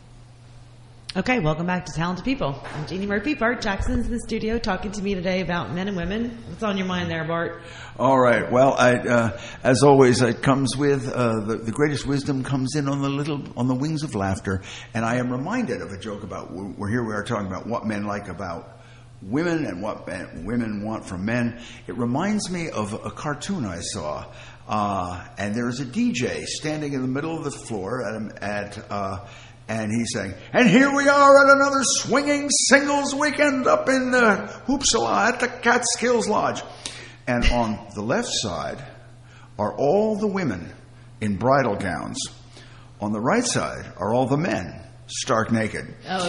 S10: Okay, welcome back to Talented People. I'm Jeannie Murphy. Bart Jackson's in the studio talking to me today about men and women. What's on your mind there, Bart?
S13: All right. Well, I, uh, as always, it comes with uh, the, the greatest wisdom comes in on the little on the wings of laughter. And I am reminded of a joke about we're here. We are talking about what men like about women and what men, women want from men. It reminds me of a cartoon I saw Uh, and there's a D J standing in the middle of the floor at, at uh, and he's saying, and here we are at another swinging singles weekend up in uh, Hoopsala at the Catskills Lodge. And on the left side are all the women in bridal gowns. On the right side are all the men stark naked.
S10: Oh,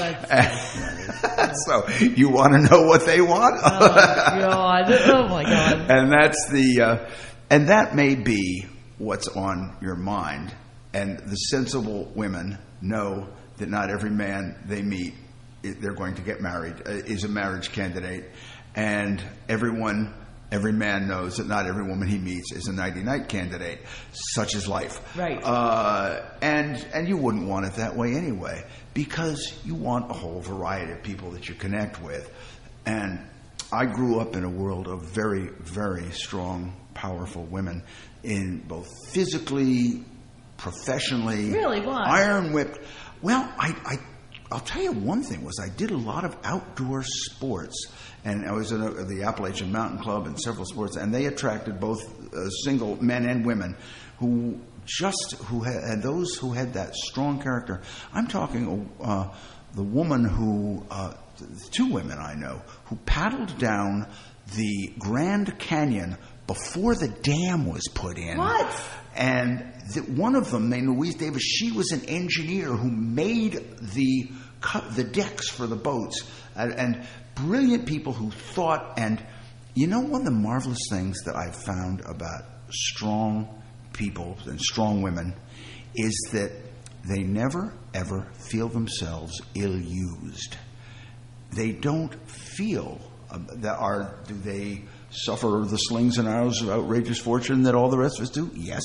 S10: that's
S13: so you want to know what they want?
S10: Oh, God. Oh, my God.
S13: And that's the... Uh, And that may be what's on your mind. And the sensible women know that not every man they meet, they're going to get married, is a marriage candidate. And everyone, every man knows that not every woman he meets is a nighty-night candidate. Such is life.
S10: Right.
S13: Uh, and, and you wouldn't want it that way anyway, because you want a whole variety of people that you connect with. And I grew up in a world of very, very strong, powerful women, in both physically, professionally,
S10: really, why?
S13: iron whipped. Well, I, I, I'll tell you one thing was I did a lot of outdoor sports, and I was in a, the Appalachian Mountain Club and several sports, and they attracted both uh, single men and women who just who had and those who had that strong character. I'm talking uh, the woman who, uh, two women I know who paddled down the Grand Canyon before the dam was put in.
S10: What?
S13: And the, one of them, named Louise Davis, she was an engineer who made the the decks for the boats. And, and brilliant people who thought, and you know, one of the marvelous things that I've found about strong people and strong women is that they never, ever feel themselves ill-used. They don't feel uh, that are, do they suffer the slings and arrows of outrageous fortune that all the rest of us do? Yes.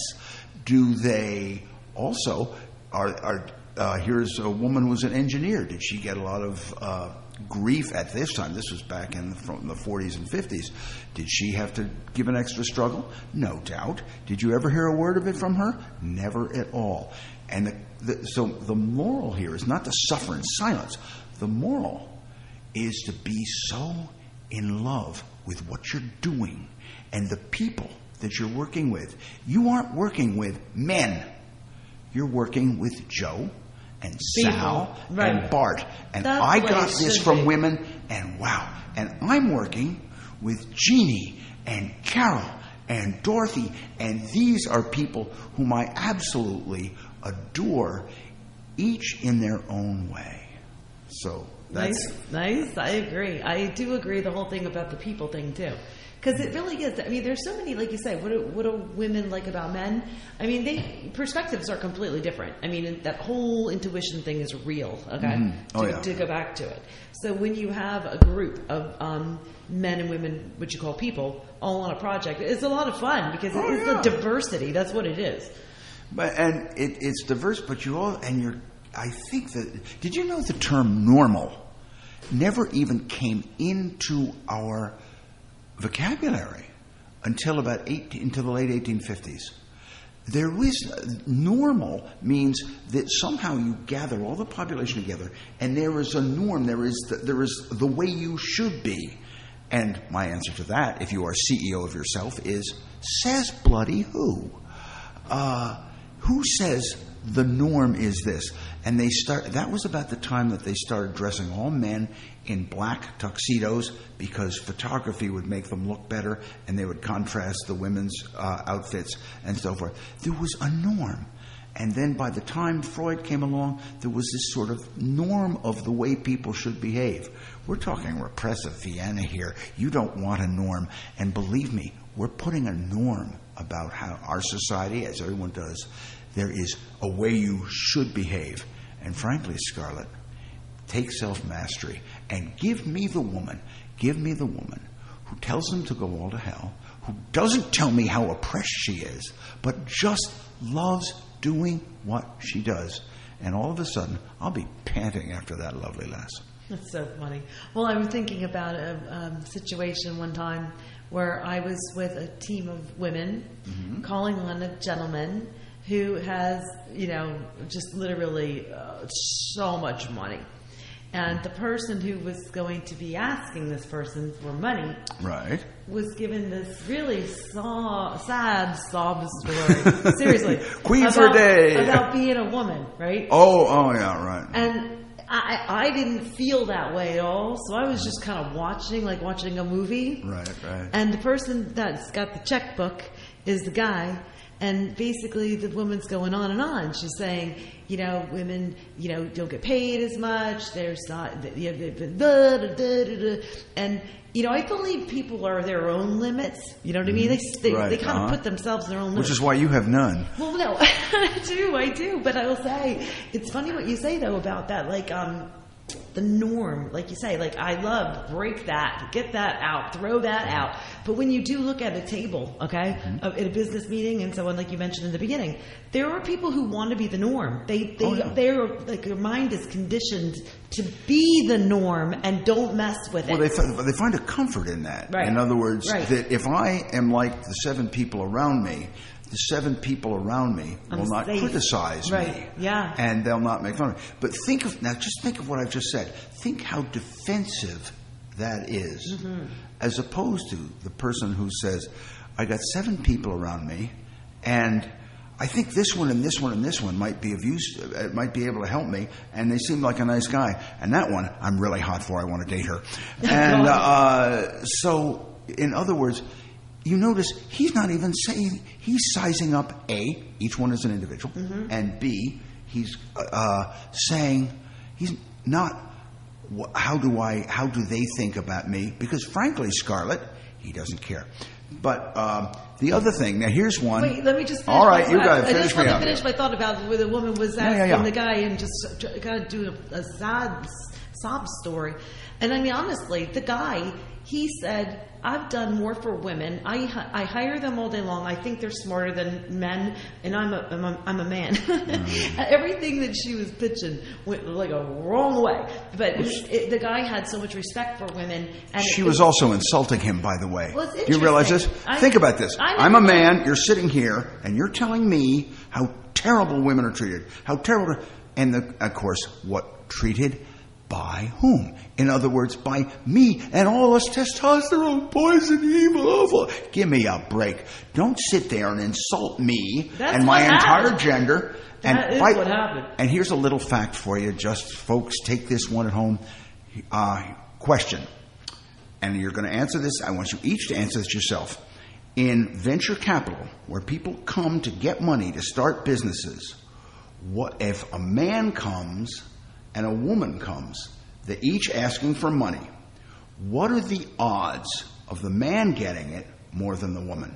S13: Do they also, are, are uh, here's a woman who was an engineer. Did she get a lot of uh, grief at this time? This was back in the, from the forties and fifties. Did she have to give an extra struggle? No doubt. Did you ever hear a word of it from her? Never at all. And the, the, so the moral here is not to suffer in silence. The moral is to be so in love with what you're doing and the people that you're working with. You aren't working with men. You're working with Joe and Sal
S10: right.
S13: and Bart. And
S10: That's
S13: I
S10: the way
S13: got
S10: it
S13: this
S10: should
S13: from
S10: be.
S13: women, and wow. And I'm working with Jeannie and Carol and Dorothy, and these are people whom I absolutely adore, each in their own way. So that's
S10: nice, nice. I agree. I do agree the whole thing about the people thing too, because it really is. I mean, there's so many, like you say. What do, what do women like about men? I mean, they perspectives are completely different. I mean, that whole intuition thing is real. Okay,
S13: Mhm. Oh,
S10: to,
S13: yeah.
S10: to go back to it. So when you have a group of um, men and women, what you call people, all on a project, it's a lot of fun because
S13: Oh,
S10: it's
S13: yeah.
S10: the diversity. That's what it is.
S13: But and it, it's diverse, but you all and you're. I think that. Did you know the term normal never even came into our vocabulary until about eighteen, until the late eighteen fifties. There is normal means that somehow you gather all the population together, and there is a norm. There is the, there is the way you should be. And my answer to that, if you are C E O of yourself, is says bloody who? Uh, who says the norm is this? And they start. That was about the time that they started dressing all men in black tuxedos because photography would make them look better, and they would contrast the women's uh, outfits and so forth. There was a norm. And then by the time Freud came along, there was this sort of norm of the way people should behave. We're talking repressive Vienna here. You don't want a norm. And believe me, we're putting a norm about how our society, as everyone does, there is a way you should behave. And frankly, Scarlett, take self-mastery and give me the woman, give me the woman who tells them to go all to hell, who doesn't tell me how oppressed she is, but just loves doing what she does. And all of a sudden, I'll be panting after that lovely lass.
S10: That's so funny. Well, I was thinking about a um, situation one time where I was with a team of women
S13: Mm-hmm.
S10: calling on a gentleman who has, you know, just literally uh, so much money. And the person who was going to be asking this person for money
S13: Right.
S10: was given this really so- sad sob story. Seriously.
S13: Queen
S10: about,
S13: for a day.
S10: About being a woman, right?
S13: Oh, oh yeah, right.
S10: And I, I didn't feel that way at all, so I was just kind of watching, like watching a movie.
S13: Right, right.
S10: And the person that's got the checkbook is the guy, and basically the woman's going on and on. She's saying, you know, women, you know, don't get paid as much. There's not, you know, da, da, da, da, da. And you know, I believe people are their own limits. You know what I mean? They they,
S13: Right,
S10: they kind of
S13: uh-huh.
S10: put themselves in their own limits.
S13: Which is why you have none.
S10: Well, no, I do, I do. But I will say, it's funny what you say though about that, like um, the norm, like you say, like I love break that, get that out, throw that out. But when you do look at a table, okay,
S13: Mm-hmm.
S10: uh, at a business meeting and so on, like you mentioned in the beginning, there are people who want to be the norm. They, they,
S13: Oh, yeah.
S10: they're like their mind is conditioned to be the norm and don't mess with
S13: Well,
S10: it.
S13: they, f- they find a comfort in that.
S10: Right.
S13: In other words,
S10: Right.
S13: that if I am like the seven people around me, the seven people around me
S10: I'm
S13: will not
S10: safe.
S13: criticize
S10: Right.
S13: me.
S10: Yeah.
S13: And they'll not make fun of me. But think of, now just think of what I've just said. Think how defensive that is,
S10: Mm-hmm.
S13: as opposed to the person who says, I got seven people around me, and I think this one and this one and this one might be of use, uh, might be able to help me, and they seem like a nice guy. And that one, I'm really hot for. I want to date her. And uh, so, in other words, you notice he's not even saying, he's sizing up A, each one is an individual,
S10: Mm-hmm.
S13: and B, he's uh, saying, he's not, wh- how do I, how do they think about me? Because frankly, Scarlett, he doesn't care. But um, the other thing, now here's one.
S10: Wait, let me just finish
S13: All right,
S10: my,
S13: you got
S10: I,
S13: to
S10: I
S13: finish
S10: just
S13: me
S10: want to
S13: up.
S10: finish my thought about where the woman was
S13: Yeah,
S10: asking
S13: yeah, yeah.
S10: the guy and just kind of doing a, a sad sob story. And I mean, honestly, the guy, he said, I've done more for women. I hi- I hire them all day long. I think they're smarter than men, and I'm a I'm a, I'm a man.
S13: Mm.
S10: Everything that she was pitching went like a wrong way. But it, the guy had so much respect for women. And
S13: She
S10: it,
S13: was also insulting him, by the way.
S10: Well, it's
S13: Do you realize this?
S10: interesting. I-
S13: Think about this.
S10: I
S13: I'm a
S10: never-
S13: man, you're sitting here, and you're telling me how terrible women are treated. How terrible. And, the, of course, what treated? By whom? In other words, by me and all us testosterone, poison, evil, awful. Give me a break. Don't sit there and insult me
S10: That's
S13: and my
S10: what
S13: entire
S10: happened.
S13: gender. And
S10: That is
S13: by-
S10: what happened.
S13: And here's a little fact for you, just folks, take this one at home. Uh, question. And you're going to answer this. I want you each to answer this yourself. In venture capital, where people come to get money to start businesses, what if a man comes and a woman comes, they're each asking for money? What are the odds of the man getting it more than the woman?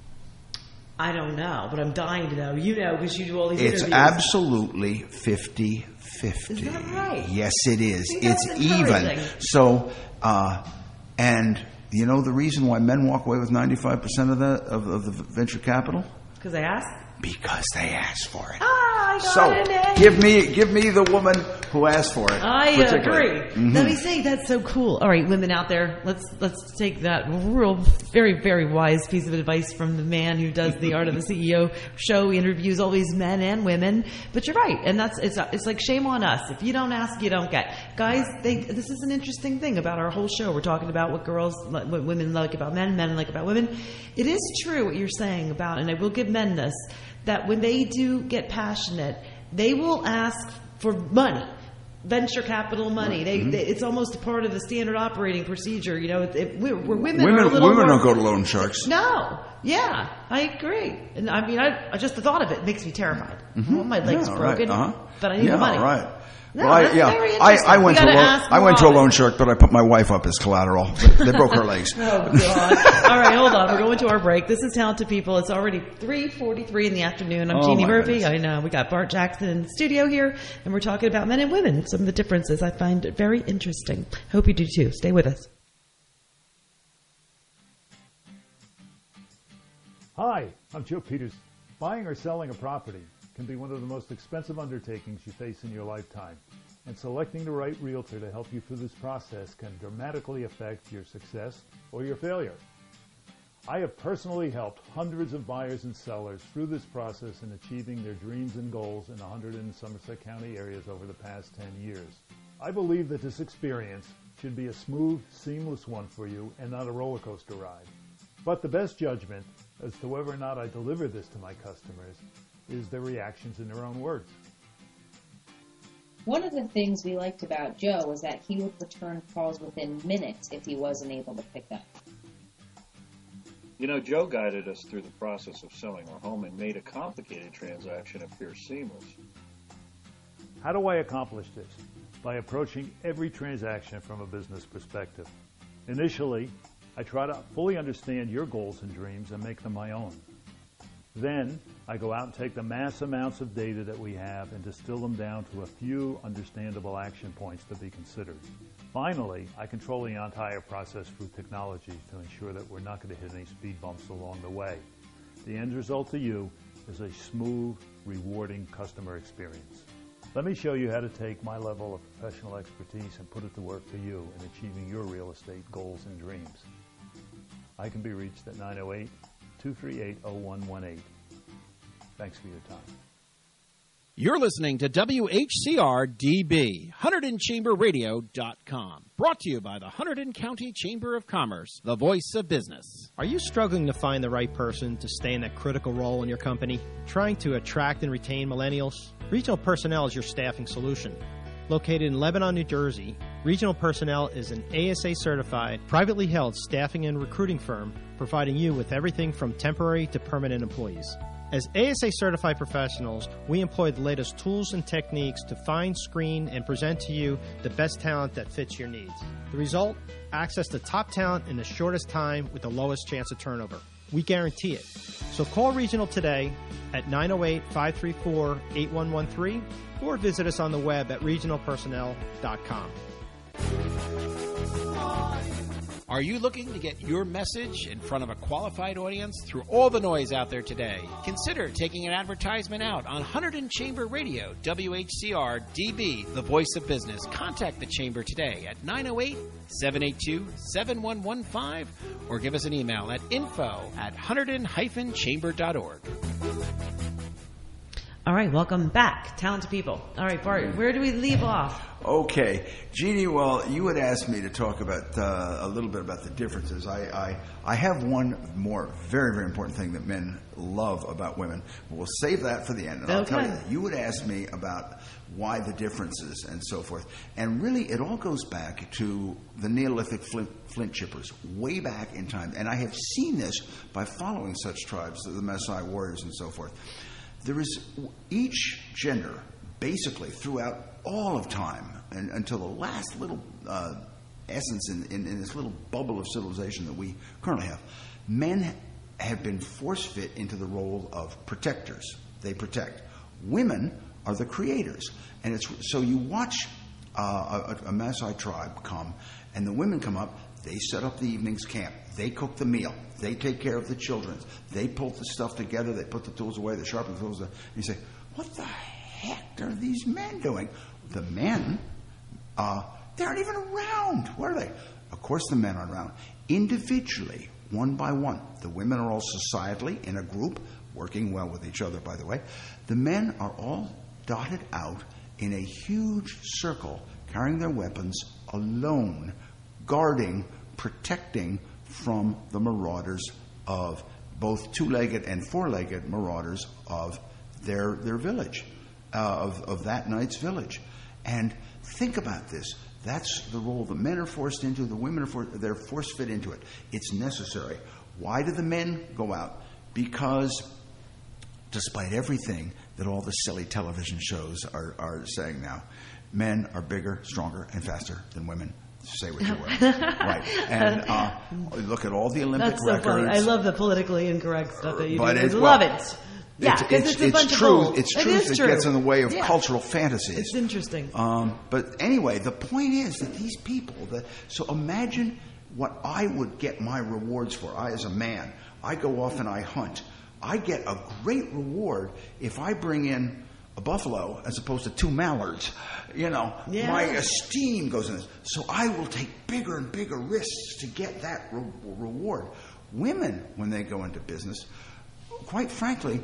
S10: I don't know, but I'm dying to know. You know, because you do all these
S13: It's
S10: interviews.
S13: absolutely fifty-fifty.
S10: Is that right?
S13: Yes, it is.
S10: See, that's
S13: It's even.
S10: encouraging.
S13: So, uh, and you know the reason why men walk away with ninety-five percent of the of, of the venture capital?
S10: Because I asked.
S13: Because they asked for it.
S10: Ah, I got
S13: So
S10: it. eh?
S13: give me give me the woman who asked for it.
S10: I
S13: particularly.
S10: agree.
S13: Mhm.
S10: Let me say that's so cool. All right, women out there, let's let's take that real, very, very wise piece of advice from the man who does the Art of the C E O show. He interviews all these men and women. But you're right, and that's it's it's like shame on us. If you don't ask, you don't get. Guys, they, this is an interesting thing about our whole show. We're talking about what girls, what women like about men, men like about women. It is true what you're saying about, and I will give men this, that when they do get passionate, they will ask for money, venture capital money. They,
S13: Mhm.
S10: they it's almost a part of the standard operating procedure. You know, it, it, we're, we're women.
S13: Women,
S10: are a little
S13: women
S10: more,
S13: don't go to loan sharks.
S10: No, yeah, I agree. And I mean, I, I just the thought of it makes me terrified. I want my legs
S13: Yeah,
S10: broken,
S13: right, uh-huh.
S10: but I need
S13: yeah,
S10: the money.
S13: right.
S10: No,
S13: well, I,
S10: that's
S13: yeah,
S10: very
S13: I,
S10: interesting.
S13: I
S10: We
S13: went to a
S10: gotta
S13: loan,
S10: ask
S13: I went to a
S10: more
S13: loan
S10: often.
S13: shark, but I put my wife up as collateral. They broke her legs.
S10: Oh, God. All right, hold on. We're going to our break. This is Talented People. It's already three forty-three in the afternoon. I'm
S13: Oh,
S10: Jeannie
S13: my
S10: Murphy.
S13: goodness.
S10: I know. We got Bart Jackson in the studio here, and we're talking about men and women, some of the differences. I find it very interesting. Hope you do too. Stay with us.
S1: Hi, I'm Joe Peters. Buying or selling a property can be one of the most expensive undertakings you face in your lifetime, and selecting the right realtor to help you through this process can dramatically affect your success or your failure. I have personally helped hundreds of buyers and sellers through this process in achieving their dreams and goals in one hundred in Somerset County areas over the past ten years. I believe that this experience should be a smooth, seamless one for you and not a roller coaster ride. But the best judgment as to whether or not I deliver this to my customers is their reactions in their own words.
S6: One of the things we liked about Joe was that he would return calls within minutes if he wasn't able to pick up.
S7: You know, Joe guided us through the process of selling our home and made a complicated transaction appear seamless.
S1: How do I accomplish this? By approaching every transaction from a business perspective. Initially, I try to fully understand your goals and dreams and make them my own. Then, I go out and take the mass amounts of data that we have and distill them down to a few understandable action points to be considered. Finally, I control the entire process through technology to ensure that we're not going to hit any speed bumps along the way. The end result to you is a smooth, rewarding customer experience. Let me show you how to take my level of professional expertise and put it to work for you in achieving your real estate goals and dreams. I can be reached at nine oh eight, two three eight, oh one one eight. Thanks for your time.
S9: You're listening to W H C R D B, Hunterdon Chamber Radio dot com. Brought to you by the Hunterdon County Chamber of Commerce, the voice of business.
S8: Are you struggling to find the right person to stay in that critical role in your company? Trying to attract and retain millennials? Regional Personnel is your staffing solution. Located in Lebanon, New Jersey, Regional Personnel is an A S A-certified, privately held staffing and recruiting firm providing you with everything from temporary to permanent employees. As A S A-certified professionals, we employ the latest tools and techniques to find, screen, and present to you the best talent that fits your needs. The result? Access to top talent in the shortest time with the lowest chance of turnover. We guarantee it. So call Regional today at nine oh eight, five three four, eight one one three or visit us on the web at regional personnel dot com.
S9: Are you looking to get your message in front of a qualified audience through all the noise out there today? Consider taking an advertisement out on Hunterdon Chamber Radio, W H C R D B, the voice of business. Contact the Chamber today at nine oh eight, seven eight two, seven one one five or give us an email at info at hunterdon dash chamber dot org.
S10: All right, welcome back, talented people. All right, Bart, where do we leave off?
S13: Okay, Jeannie, well, you had asked me to talk about uh, a little bit about the differences. I, I I have one more very, very important thing that men love about women. We'll save that for the end. And I'll
S10: Okay.
S13: tell you, you would ask me about why the differences and so forth. And really, it all goes back to the Neolithic flint, flint chippers, way back in time. And I have seen this by following such tribes, the Maasai warriors and so forth. There is each gender, basically, throughout all of time, and until the last little uh, essence in, in, in this little bubble of civilization that we currently have, men have been force-fit into the role of protectors. They protect. Women are the creators. And it's so you watch uh, a, a Maasai tribe come, and the women come up, they set up the evening's camp. They cook the meal. They take care of the children. They pull the stuff together. They put the tools away. They sharpen the tools. And you say, what the heck are these men doing? The men, uh, they aren't even around. Where are they? Of course the men aren't around. Individually, one by one. The women are all societally in a group, working well with each other, by the way. The men are all dotted out in a huge circle, carrying their weapons alone, guarding, protecting from the marauders of both two-legged and four-legged marauders of their their village, uh, of, of that night's village. And think about this. That's the role the men are forced into, the women are forced, they're force-fit into it. It's necessary. Why do the men go out? Because despite everything that all the silly television shows are, are saying now, men are bigger, stronger, and faster than women. Say what you will. Right. And uh, look at all the Olympic
S10: That's so
S13: records.
S10: funny. I love the politically incorrect stuff that you
S13: But
S10: do.
S13: it's-
S10: I love
S13: well,
S10: it. Yeah,
S13: it's,
S10: because
S13: it's,
S10: it's, a
S13: it's
S10: bunch
S13: truth.
S10: of bull.
S13: It's
S10: It
S13: truth
S10: is
S13: that
S10: true.
S13: gets in the way of
S10: Yeah.
S13: cultural fantasies.
S10: It's interesting.
S13: Um, but anyway, the point is that these people, that, so imagine what I would get my rewards for. I, as a man, I go off and I hunt. I get a great reward if I bring in a buffalo as opposed to two mallards. You know,
S10: Yeah.
S13: my esteem goes in this. So I will take bigger and bigger risks to get that re- reward. Women, when they go into business, quite frankly,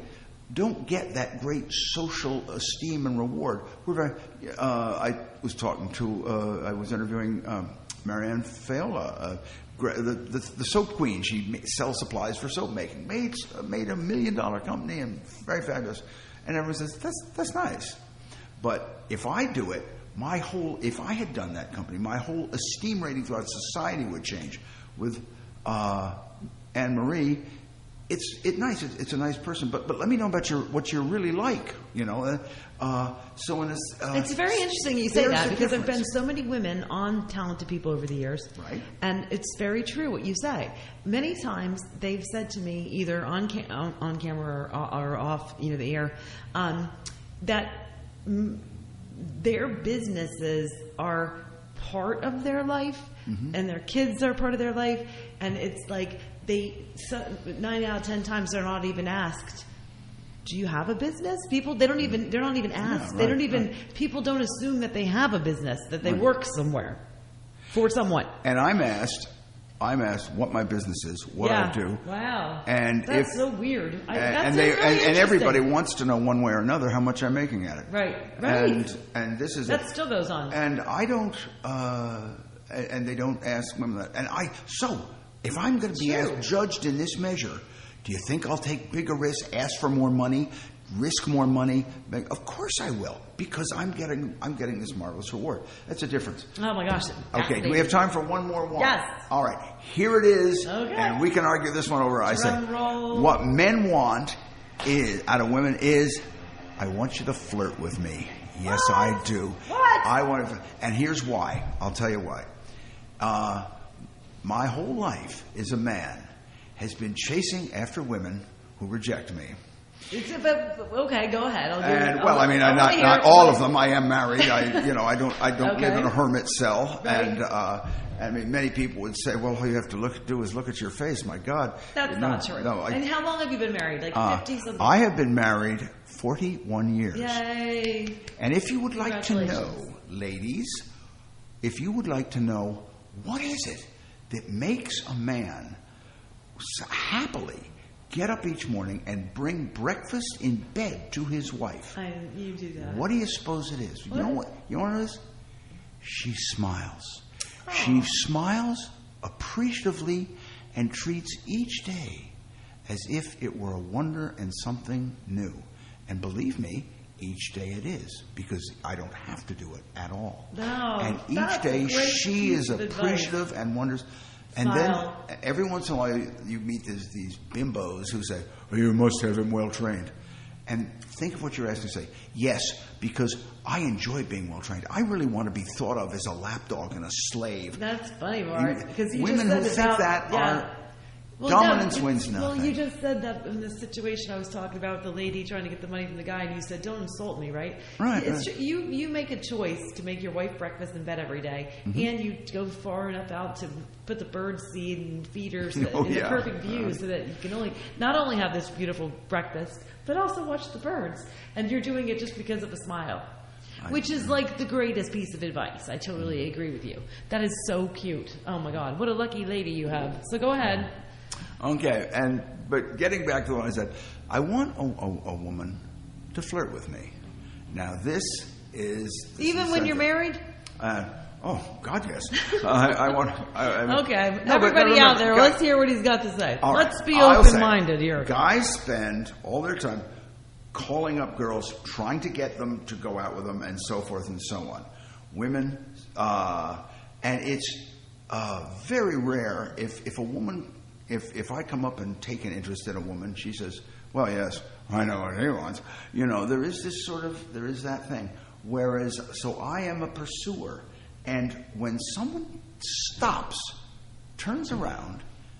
S13: don't get that great social esteem and reward. We're very, uh, I was talking to, uh, I was interviewing um, Marianne Fayola, uh, the, the, the soap queen. She sells supplies for soap making. Made, made a million dollar company and very fabulous. And everyone says, that's, that's nice. But if I do it, my whole, if I had done that company, my whole esteem rating throughout society would change. With uh, Anne Marie, it's it nice. It's, it's a nice person, but but let me know about your what you're really like. You know, uh, uh, so in this, uh,
S10: it's very interesting you say that because
S13: difference.
S10: there've been so many women on Talented People over the years,
S13: right?
S10: And it's very true what you say. Many times they've said to me, either on ca- on, on camera or, or off, you know, the air, um, that m- their businesses are part of their life, mm-hmm. and their kids are part of their life, and it's like. They so, nine out of ten times they're not even asked, do you have a business? People they don't even they're not even asked. Yeah, right, they don't even right. People don't assume that they have a business, that they right. work somewhere for someone.
S13: And I'm asked I'm asked what my business is, what
S10: yeah.
S13: I do.
S10: Wow.
S13: And
S10: that's
S13: if,
S10: so weird. I,
S13: and,
S10: that's
S13: and they
S10: really
S13: and, and everybody wants to know one way or another how much I'm making at it.
S10: Right. Right.
S13: And and this is
S10: that
S13: a,
S10: still goes on.
S13: And I don't uh, and they don't ask women that. And I so if I'm going to be asked, judged in this measure, do you think I'll take bigger risks, ask for more money, risk more money? Of course I will, because I'm getting I'm getting this marvelous reward. That's a difference.
S10: Oh my gosh.
S13: Okay, do we have time for one more one?
S10: Yes.
S13: All right, here it is,
S10: okay.
S13: And we can argue this one over. I say,
S10: roll.
S13: What men want is out of women is, I want you to flirt with me. Yes,
S10: what?
S13: I do.
S10: What?
S13: I want to, and here's why. I'll tell you why. Uh, My whole life as a man has been chasing after women who reject me.
S10: It's a bit, okay, go ahead. I'll do
S13: and
S10: it.
S13: well,
S10: I'll,
S13: I mean,
S10: I'll
S13: not not all of them. I am married. I you know I don't I don't
S10: okay.
S13: live in a hermit cell.
S10: Right.
S13: And uh, I mean, many people would say, well, all you have to look do is look at your face. My God,
S10: that's
S13: no,
S10: not true.
S13: No, I,
S10: and how long have you been married? Like fifty uh, something.
S13: I have been married forty-one years.
S10: Yay!
S13: And if you would like to know, ladies, if you would like to know, what is it that makes a man happily get up each morning and bring breakfast in bed to his wife?
S10: I, you do that.
S13: What do you suppose it is?
S10: What?
S13: You know what? You know what it is? She smiles.
S10: Oh.
S13: She smiles appreciatively and treats each day as if it were a wonder and something new. And believe me, each day it is, because I don't have to do it at all.
S10: No,
S13: and each
S10: that's
S13: day
S10: a great
S13: she is appreciative
S10: advice.
S13: And wonders. And
S10: Smile.
S13: then every once in a while you meet this, these bimbos who say, well, you must have him well trained. And think of what you're asking to say. Yes, because I enjoy being well trained. I really want to be thought of as a lapdog and a slave.
S10: That's funny, Mark. Because you
S13: women
S10: just
S13: who
S10: said
S13: think
S10: about,
S13: that
S10: yeah.
S13: are
S10: well,
S13: dominance
S10: no,
S13: wins
S10: Well,
S13: nothing.
S10: you just said that in the situation I was talking about, the lady trying to get the money from the guy, and you said, "Don't insult me," right?
S13: Right.
S10: It's
S13: right.
S10: Tr- you you make a choice to make your wife breakfast in bed every day,
S13: mm-hmm.
S10: and you go far enough out to put the bird seed and feeders so
S13: oh,
S10: in
S13: yeah.
S10: a perfect view, uh, so that you can only not only have this beautiful breakfast, but also watch the birds. And you're doing it just because of a smile. Which is like the greatest piece of advice. I totally agree with you. That is so cute. Oh my God, what a lucky lady you have. So go ahead.
S13: Okay, and but getting back to what I said, I want a, a, a woman to flirt with me. Now this is this
S10: even
S13: is
S10: when you're married.
S13: Uh, oh God, yes. uh, I, I want. I, I,
S10: okay,
S13: no,
S10: everybody
S13: no, no,
S10: out there,
S13: guys,
S10: let's hear what he's got to say.
S13: Right,
S10: let's be
S13: I'll
S10: open-minded
S13: say,
S10: here.
S13: Guys spend all their time calling up girls, trying to get them to go out with them, and so forth and so on. Women, uh, and it's uh, very rare if if a woman. If if I come up and take an interest in a woman, she says, well, yes, I know what he wants. You know, there is this sort of, there is that thing. Whereas, so I am a pursuer. And when someone stops, turns around,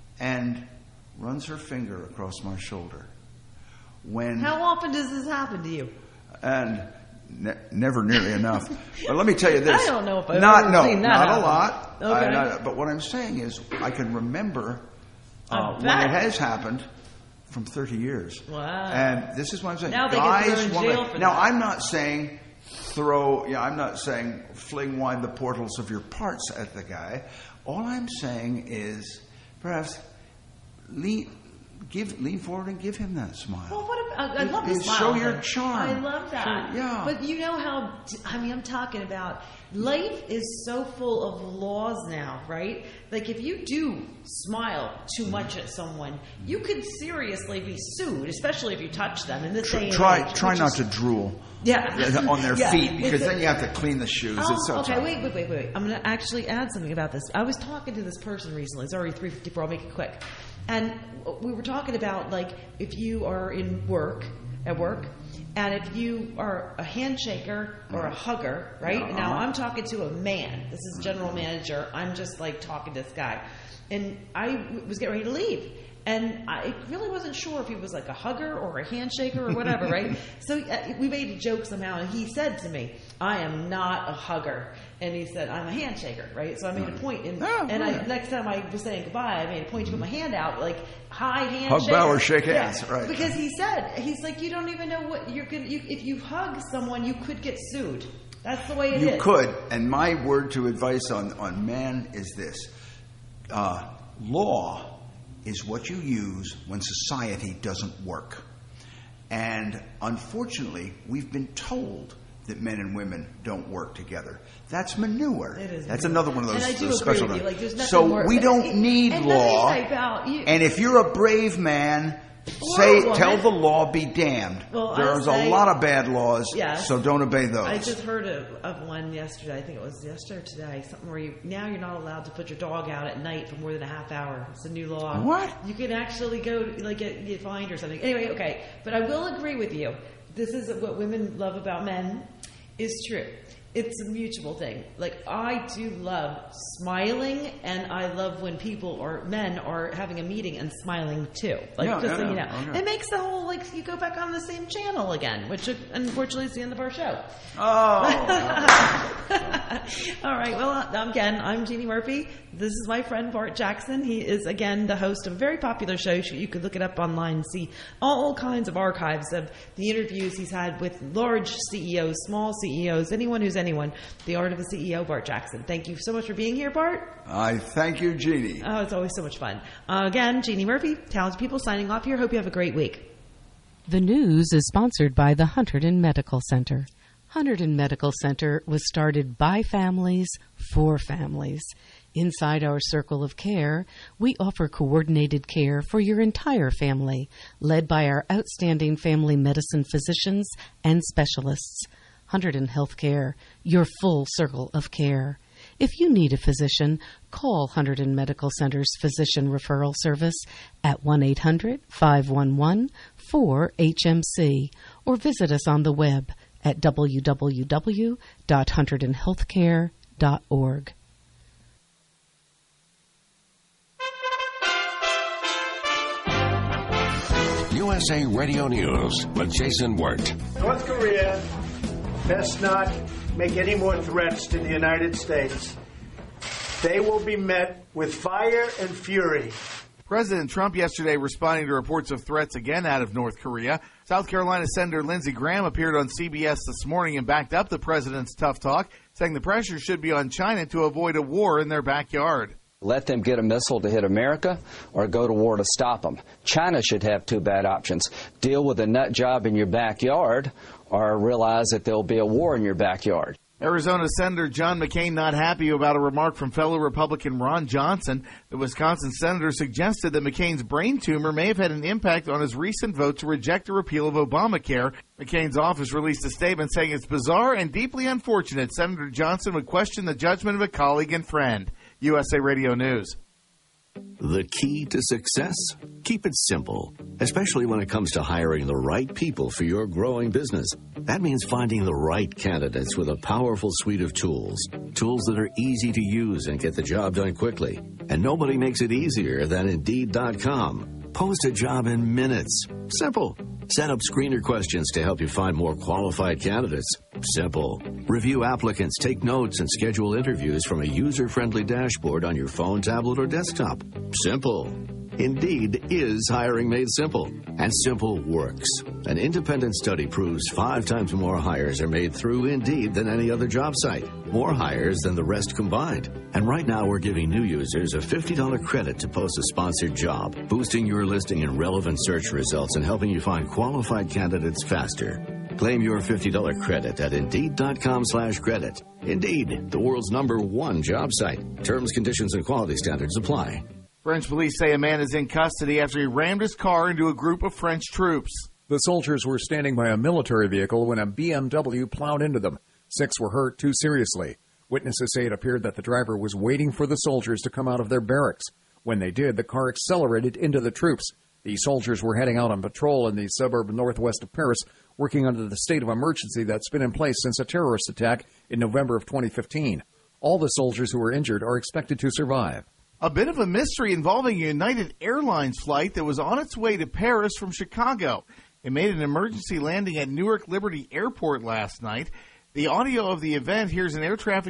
S13: and runs her finger across my shoulder, when...
S10: How often does this happen to you?
S13: And ne- never nearly enough. But let me tell you this.
S10: I don't know if I've
S13: not,
S10: ever
S13: no,
S10: seen that
S13: not
S10: happen.
S13: a lot.
S10: Okay.
S13: I, not, but what I'm saying is, I can remember... Uh, when
S10: bet.
S13: it has happened from thirty years.
S10: Wow.
S13: And this is what I'm saying.
S10: Now they
S13: Guys
S10: get to go in
S13: want
S10: jail
S13: to,
S10: for
S13: now,
S10: that.
S13: I'm not saying throw, yeah, I'm not saying fling wide the portals of your parts at the guy. All I'm saying is perhaps lean, give, lean forward and give him that smile.
S10: Well, what I, I love the
S13: You
S10: smile.
S13: show your
S10: thing.
S13: charm.
S10: I love that.
S13: Sure, yeah.
S10: But you know how, I mean, I'm talking about life is so full of laws now, right? Like if you do smile too much at someone, you could seriously be sued, especially if you touch them in this day and
S13: Try,
S10: age.
S13: try
S10: which
S13: not
S10: is-
S13: to drool.
S10: Yeah.
S13: on their
S10: Yeah.
S13: feet, because
S10: It's a-
S13: then you have to clean the shoes.
S10: Oh,
S13: it's so
S10: okay.
S13: tough.
S10: Wait, wait, wait, wait. I'm going to actually add something about this. I was talking to this person recently. It's already three fifty-four. I'll make it quick. And we were talking about, like, if you are in work, at work, and if you are a handshaker or a hugger, right?
S5: Uh-huh.
S10: Now, I'm talking to a man. This is general manager. I'm just, like, talking to this guy. And I w- was getting ready to leave. And I really wasn't sure if he was like a hugger or a handshaker or whatever, right? So uh, we made a joke somehow, and he said to me, I am not a hugger. And he said, I'm a handshaker, right? So I made a point, and,
S13: Oh,
S10: and I,
S13: yeah.
S10: next time I was saying goodbye, I made a point to put my hand out, like, hi, handshaker.
S13: Hug, bow, or shake
S10: Yeah.
S13: hands, right.
S10: Because he said, he's like, you don't even know what you're going to, you, if you hug someone, you could get sued. That's the way it is.
S13: You could, and my word to advice on, on men is this. Uh, law is what you use when society doesn't work. And unfortunately, we've been told that men and women don't work together. That's manure.
S10: It is
S13: That's
S10: manure.
S13: anoth one of those,
S10: And I do
S13: those
S10: agree
S13: special
S10: with you.
S13: things.
S10: Like, there's nothing
S13: So
S10: more-
S13: we don't need
S10: and let me
S13: law.
S10: say about you-
S13: And if you're a brave man,
S10: Or
S13: say,
S10: a woman.
S13: tell the law be damned.
S10: Well, I
S13: There's
S10: say-
S13: a lot of bad laws,
S10: Yes.
S13: so don't obey those.
S10: I just heard of, of one yesterday. I think it was yesterday or today. Something where you now you're not allowed to put your dog out at night for more than a half hour. It's a new law.
S13: What?
S10: You can actually go like get, get fined or something. Anyway, okay. But I will agree with you. This is what women love about men is true. It's a mutual thing. Like, I do love smiling, and I love when people or men are having a meeting and smiling too. Like,
S13: Yeah,
S10: just
S13: yeah,
S10: so you know.
S13: yeah. Okay.
S10: It makes the whole, like, you go back on the same channel again, which uh, unfortunately is the end of our show.
S13: Oh.
S10: All right. Well, uh, again, I'm Jeannie Murphy. This is my friend Bart Jackson. He is, again, the host of a very popular show. You could look it up online and see all kinds of archives of the interviews he's had with large C E Os, small C E Os, anyone who's anyone. The Art of a C E O, Bart Jackson. Thank you so much for being here, Bart.
S13: I thank you, Jeannie.
S10: Oh, it's always so much fun. Uh, again, Jeannie Murphy, Talented People, signing off here. Hope you have a great week.
S5: The news is sponsored by the Hunterdon Medical Center. Hunterdon Medical Center was started by families for families. Inside our circle of care, we offer coordinated care for your entire family, led by our outstanding family medicine physicians and specialists. Hunterdon Healthcare, your full circle of care. If you need a physician, call Hunterdon Medical Center's Physician Referral Service at one eight hundred, five one one, four H M C or visit us on the web at w w w dot hunterdon healthcare dot org.
S3: U S A Radio News with Jason Wirt.
S17: North Korea best not make any more threats to the United States. They will be met with fire and fury.
S18: President Trump yesterday responding to reports of threats again out of North Korea. South Carolina Senator Lindsey Graham appeared on C B S this morning and backed up the president's tough talk, saying the pressure should be on China to avoid a war in their backyard.
S19: Let them get a missile to hit America or go to war to stop them. China should have two bad options. Deal with a nut job in your backyard or realize that there'll be a war in your backyard.
S18: Arizona Senator John McCain not happy about a remark from fellow Republican Ron Johnson. The Wisconsin senator suggested that McCain's brain tumor may have had an impact on his recent vote to reject a repeal of Obamacare. McCain's office released a statement saying it's bizarre and deeply unfortunate Senator Johnson would question the judgment of a colleague and friend. U S A Radio News.
S11: The key to success? Keep it simple, especially when it comes to hiring the right people for your growing business. That means finding the right candidates with a powerful suite of tools. Tools that are easy to use and get the job done quickly. And nobody makes it easier than Indeed dot com. Post a job in minutes. Simple. Set up screener questions to help you find more qualified candidates. Simple. Review applicants, take notes, and schedule interviews from a user-friendly dashboard on your phone, tablet, or desktop. Simple. Indeed is hiring made simple, and simple works. An independent study proves five times more hires are made through Indeed than any other job site. More hires than the rest combined. And right now we're giving new users a fifty dollars credit to post a sponsored job, boosting your listing in relevant search results and helping you find qualified candidates faster. Claim your fifty dollars credit at Indeed.com slash credit. Indeed, the world's number one job site. Terms, conditions, and quality standards apply.
S18: French police say a man is in custody after he rammed his car into a group of French troops.
S12: The soldiers were standing by a military vehicle when a B M W plowed into them. Six were hurt, two seriously. Witnesses say it appeared that the driver was waiting for the soldiers to come out of their barracks. When they did, the car accelerated into the troops. The soldiers were heading out on patrol in the suburb northwest of Paris, working under the state of emergency that's been in place since a terrorist attack in November of twenty fifteen. All the soldiers who were injured are expected to survive.
S18: A bit of a mystery involving a United Airlines flight that was on its way to Paris from Chicago. It made an emergency landing at Newark Liberty Airport last night. The audio of the event, here's an air traffic